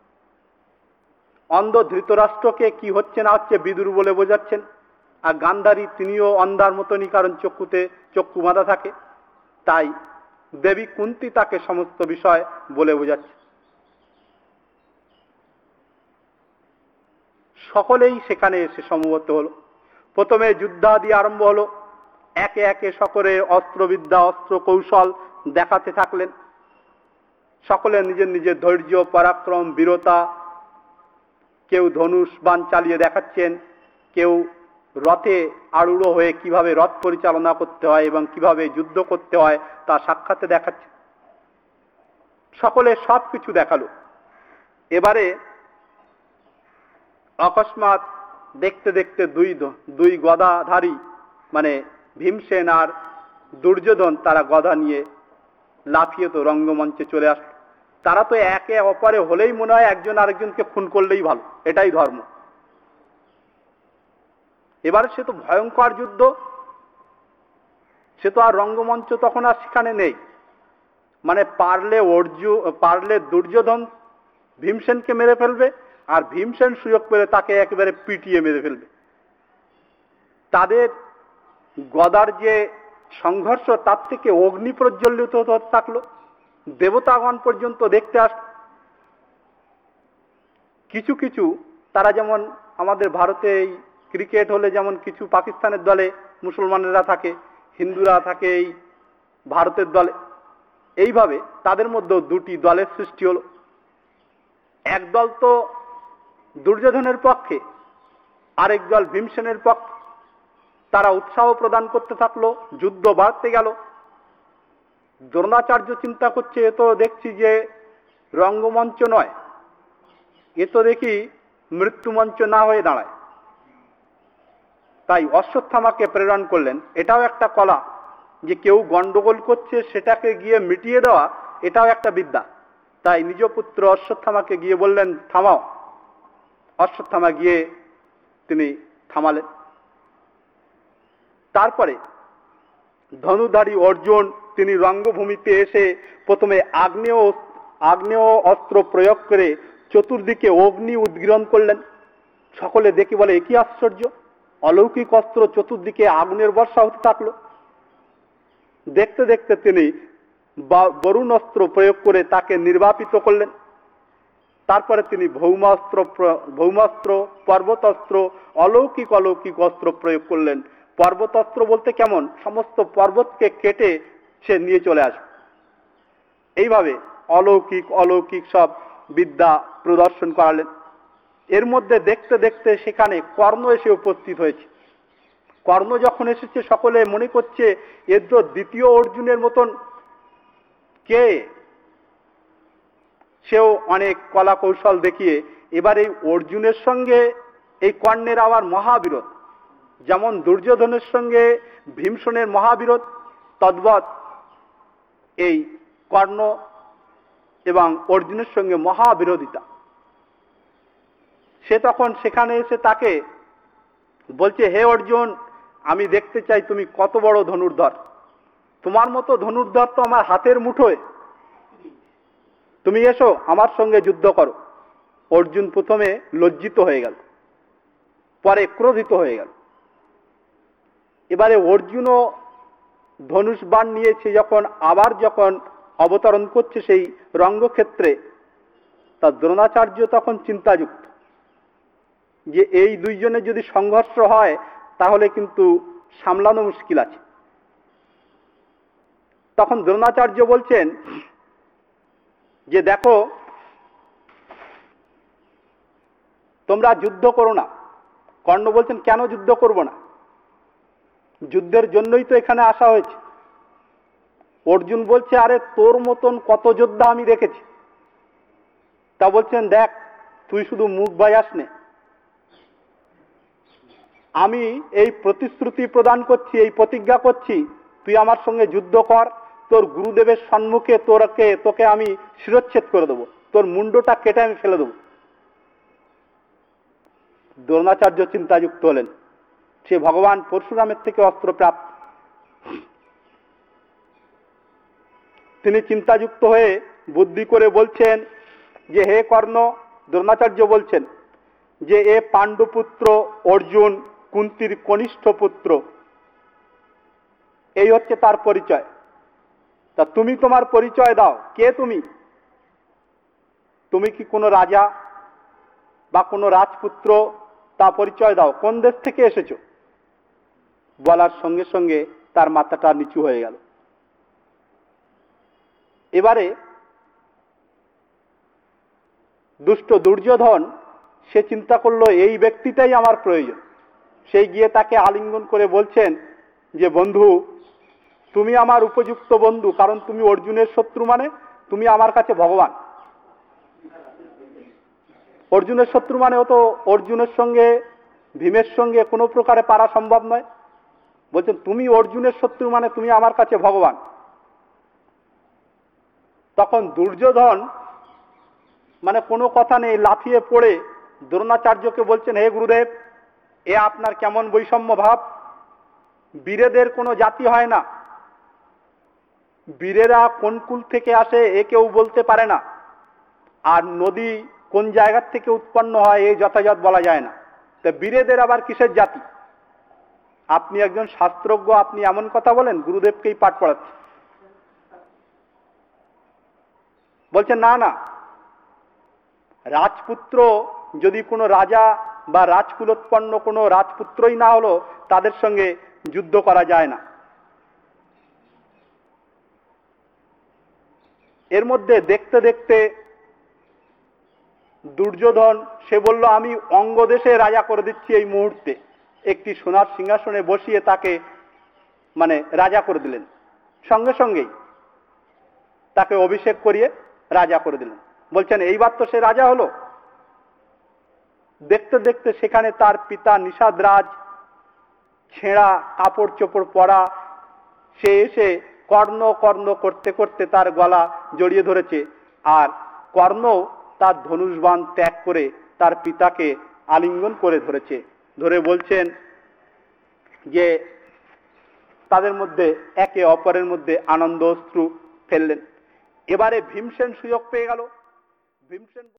অন্ধ ধৃতরাষ্ট্রকে কি হচ্ছে না হচ্ছে বিদুর বলে বোঝাচ্ছেন, আর গান্ধারী তিনিও অন্ধার মতনই, কারণ চক্ষুতে চক্ষু বাঁধা থাকে, তাই দেবী কুন্তী তাকে সমস্ত বিষয় বলে বোঝাচ্ছে। সকলেই সেখানে এসে সমবেত হলো। প্রথমে যুদ্ধাদি আরম্ভ হলো। একে একে সকলে অস্ত্রবিদ্যা, অস্ত্র কৌশল দেখাতে থাকলেন। সকলে নিজের নিজের ধৈর্য, পরাক্রম, বীরতা, কেউ ধনুষ বাণ চালিয়ে দেখাচ্ছেন, কেউ রথে আরূঢ় হয়ে কিভাবে রথ পরিচালনা করতে হয় এবং কিভাবে যুদ্ধ করতে হয় তা সাক্ষাতে দেখাচ্ছে। সকলে সবকিছু দেখালো। এবারে অকস্মাৎ দেখতে দেখতে দুই গদাধারী মানে ভীমসেন আর দুর্যোধন তারা গদা নিয়ে লাফিয়ে তো রঙ্গমঞ্চে চলে আসলো। তারা তো একে অপরে হলেই মনে হয় একজন আরেকজনকে খুন করলেই ভালো, এটাই ধর্ম। এবারে সে তো ভয়ঙ্কর যুদ্ধ, সে তো আর রঙ্গমঞ্চ তখন আর সেখানে নেই। মানে পারলে দুর্যোধন ভীমসেনকে মেরে ফেলবে, আর ভীমসেন সুযোগ পেলে তাকে একেবারে পিটিয়ে মেরে ফেলবে। তাদের গদার যে সংঘর্ষ তার থেকে অগ্নি প্রজ্বলিত হতে থাকলো। দেবতাগণ পর্যন্ত দেখতে আসলো। কিছু কিছু তারা, যেমন আমাদের ভারতে এই ক্রিকেট হলে যেমন কিছু পাকিস্তানের দলে মুসলমানেরা থাকে, হিন্দুরা থাকে এই ভারতের দলে, এইভাবে তাদের মধ্যেও দুটি দলের সৃষ্টি হলো। একদল তো দুর্যোধনের পক্ষে, আরেক দল ভীমসেনের পক্ষে। তারা উৎসাহ প্রদান করতে থাকলো, যুদ্ধ বাড়তে গেল। দ্রোণাচার্য চিন্তা করছে, এ তো দেখছি যে রঙ্গমঞ্চ নয়, এ তো দেখি মৃত্যুমঞ্চ না হয়ে দাঁড়ায়। তাই অশ্বত্থামাকে প্রেরণ করলেন। এটাও একটা কলা, যে কেউ গন্ডগোল করছে সেটাকে গিয়ে মিটিয়ে দেওয়া, এটাও একটা বিদ্যা। তাই নিজ পুত্র অশ্বত্থামাকে গিয়ে বললেন, থামাও। অশ্বত্থামা গিয়ে তিনি থামালেন। তারপরে ধনুধারী অর্জুন তিনি রঙ্গভূমিতে এসে প্রথমে আগ্নেয় অস্ত্র প্রয়োগ করে চতুর্দিকে অগ্নি উদ্গীরণ করলেন। সকলে দেখে বলে, এ কি আশ্চর্য, অলৌকিক অস্ত্র চতুর্দিকে আগুনের বর্ষা হতে থাকলো। দেখতে দেখতে তিনি বরুণ অস্ত্র প্রয়োগ করে তাকে নির্বাপিত করলেন। তারপরে তিনি ভৌমাস্ত্র, পর্বতাস্ত্র, অলৌকিক অস্ত্র প্রয়োগ করলেন। পর্বতাস্ত্র বলতে কেমন, সমস্ত পর্বতকে কেটে সে নিয়ে চলে আসবে। এইভাবে অলৌকিক সব বিদ্যা প্রদর্শন করালেন। এর মধ্যে দেখতে দেখতে সেখানে কর্ণ এসে উপস্থিত হয়েছে। কর্ণ যখন এসেছে সকলে মনে করছে এর তো দ্বিতীয় অর্জুনের মতন কে, সেও অনেক কলা কৌশল দেখিয়ে এবার এই অর্জুনের সঙ্গে এই কর্ণের আবার মহাবিরোধ। যেমন দুর্যোধনের সঙ্গে ভীমসেনের মহাবিরোধ, তদ্বৎ এই কর্ণ এবং অর্জুনের সঙ্গে মহাবিরোধিতা। সে তখন সেখানে এসে তাকে বলছে, হে অর্জুন, আমি দেখতে চাই তুমি কত বড় ধনুর্ধর। তোমার মতো ধনুর্ধর তো আমার হাতের মুঠোয়, তুমি এসো আমার সঙ্গে যুদ্ধ করো। অর্জুন প্রথমে লজ্জিত হয়ে গেল, পরে ক্রোধিত হয়ে গেল। এবারে অর্জুনও ধনুষ বাণ নিয়েছে, যখন অবতরণ করছে সেই রঙ্গক্ষেত্রে, তা দ্রোণাচার্য তখন চিন্তাযুক্ত যে এই দুইজনের যদি সংঘর্ষ হয় তাহলে কিন্তু সামলানো মুশকিল আছে। তখন দ্রোণাচার্য বলছেন যে দেখো, তোমরা যুদ্ধ করো না। কর্ণ বলছেন, কেন যুদ্ধ করব না, যুদ্ধের জন্যই তো এখানে আসা হয়েছে। অর্জুন বলছে, আরে তোর মতন কত যোদ্ধা আমি দেখেছি। তা বলছেন, দেখ তুই শুধু মুখ বাজাস নে, আমি এই প্রতিশ্রুতি প্রদান করছি, এই প্রতিজ্ঞা করছি, তুই আমার সঙ্গে যুদ্ধ কর, তোর গুরুদেবের সম্মুখে তোকে আমি শিরচ্ছেদ করে দেবো, তোর মুন্ডটা কেটে আমি ফেলে দেবো। দ্রোণাচার্য চিন্তাযুক্ত হলেন, সে ভগবান পরশুরামের থেকে অস্ত্র প্রাপ্ত। তিনি চিন্তাযুক্ত হয়ে বুদ্ধি করে বলছেন যে হে কর্ণ, দ্রোণাচার্য বলছেন যে এ পাণ্ডুপুত্র অর্জুন কুন্তির কনিষ্ঠ পুত্র, এই হচ্ছে তার পরিচয়। তা তুমি তোমার পরিচয় দাও, কে তুমি? তুমি কি কোনো রাজা বা কোনো রাজপুত্র, তা পরিচয় দাও, কোন দেশ থেকে এসেছো? বলার সঙ্গে সঙ্গে তার মাথাটা নিচু হয়ে গেল। এবারে দুষ্ট দুর্যোধন সে চিন্তা করলো এই ব্যক্তিটাই আমার প্রয়োজন। সেই গিয়ে তাকে আলিঙ্গন করে বলছেন যে বন্ধু, তুমি আমার উপযুক্ত বন্ধু, কারণ তুমি অর্জুনের শত্রু, মানে তুমি আমার কাছে ভগবান। অর্জুনের শত্রু মানে ও তো অর্জুনের সঙ্গে ভীমের সঙ্গে কোনো প্রকারে পারা সম্ভব নয়। বলছেন তুমি অর্জুনের শত্রু মানে তুমি আমার কাছে ভগবান। তখন দুর্যোধন মানে কোনো কথা নেই, লাফিয়ে পড়ে দ্রোণাচার্যকে বলছেন, হে গুরুদেব, এ আপনার কেমন বৈষম্য ভাব? বীরেদের কোনো জাতি হয় না, বীরেরা কোন কুল থেকে আসে এ কেউ বলতে পারে না, আর নদী কোন জায়গার থেকে উৎপন্ন হয় এই যথাযথ বলা যায় না, তা বীরেদের আবার কিসের জাতি? আপনি একজন শাস্ত্রজ্ঞ, আপনি এমন কথা বলেন? গুরুদেবকেই পাঠ পড়াচ্ছে। বলছেন না না, রাজপুত্র যদি কোনো রাজা বা রাজকুলোৎপন্ন কোনো রাজপুত্রই না হলো, তাদের সঙ্গে যুদ্ধ করা যায় না। এর মধ্যে দেখতে দেখতে দুর্যোধন সে বলল, আমি অঙ্গদেশে রাজা করে দিচ্ছি এই মুহূর্তে। একটি সোনার সিংহাসনে বসিয়ে তাকে মানে রাজা করে দিলেন, সঙ্গে সঙ্গেই তাকে অভিষেক করিয়ে রাজা করে দিলেন। বলছেন এইবার তো সে রাজা হলো। দেখতে দেখতে সেখানে তার পিতা নিষাদরাজ ছেঁড়া কাপড় চোপড় পরা, সে এসে কর্ণ কর্ণ করতে করতে তার গলা জড়িয়ে ধরেছে, আর কর্ণ তার ধনুষবাণ ত্যাগ করে তার পিতাকে আলিঙ্গন করে ধরেছে। ধরে বলছেন যে তাদের মধ্যে একে অপরের মধ্যে আনন্দ অশ্রু ফেললেন। এবারে ভীমসেন সুযোগ পেয়ে গেল। ভীমসেন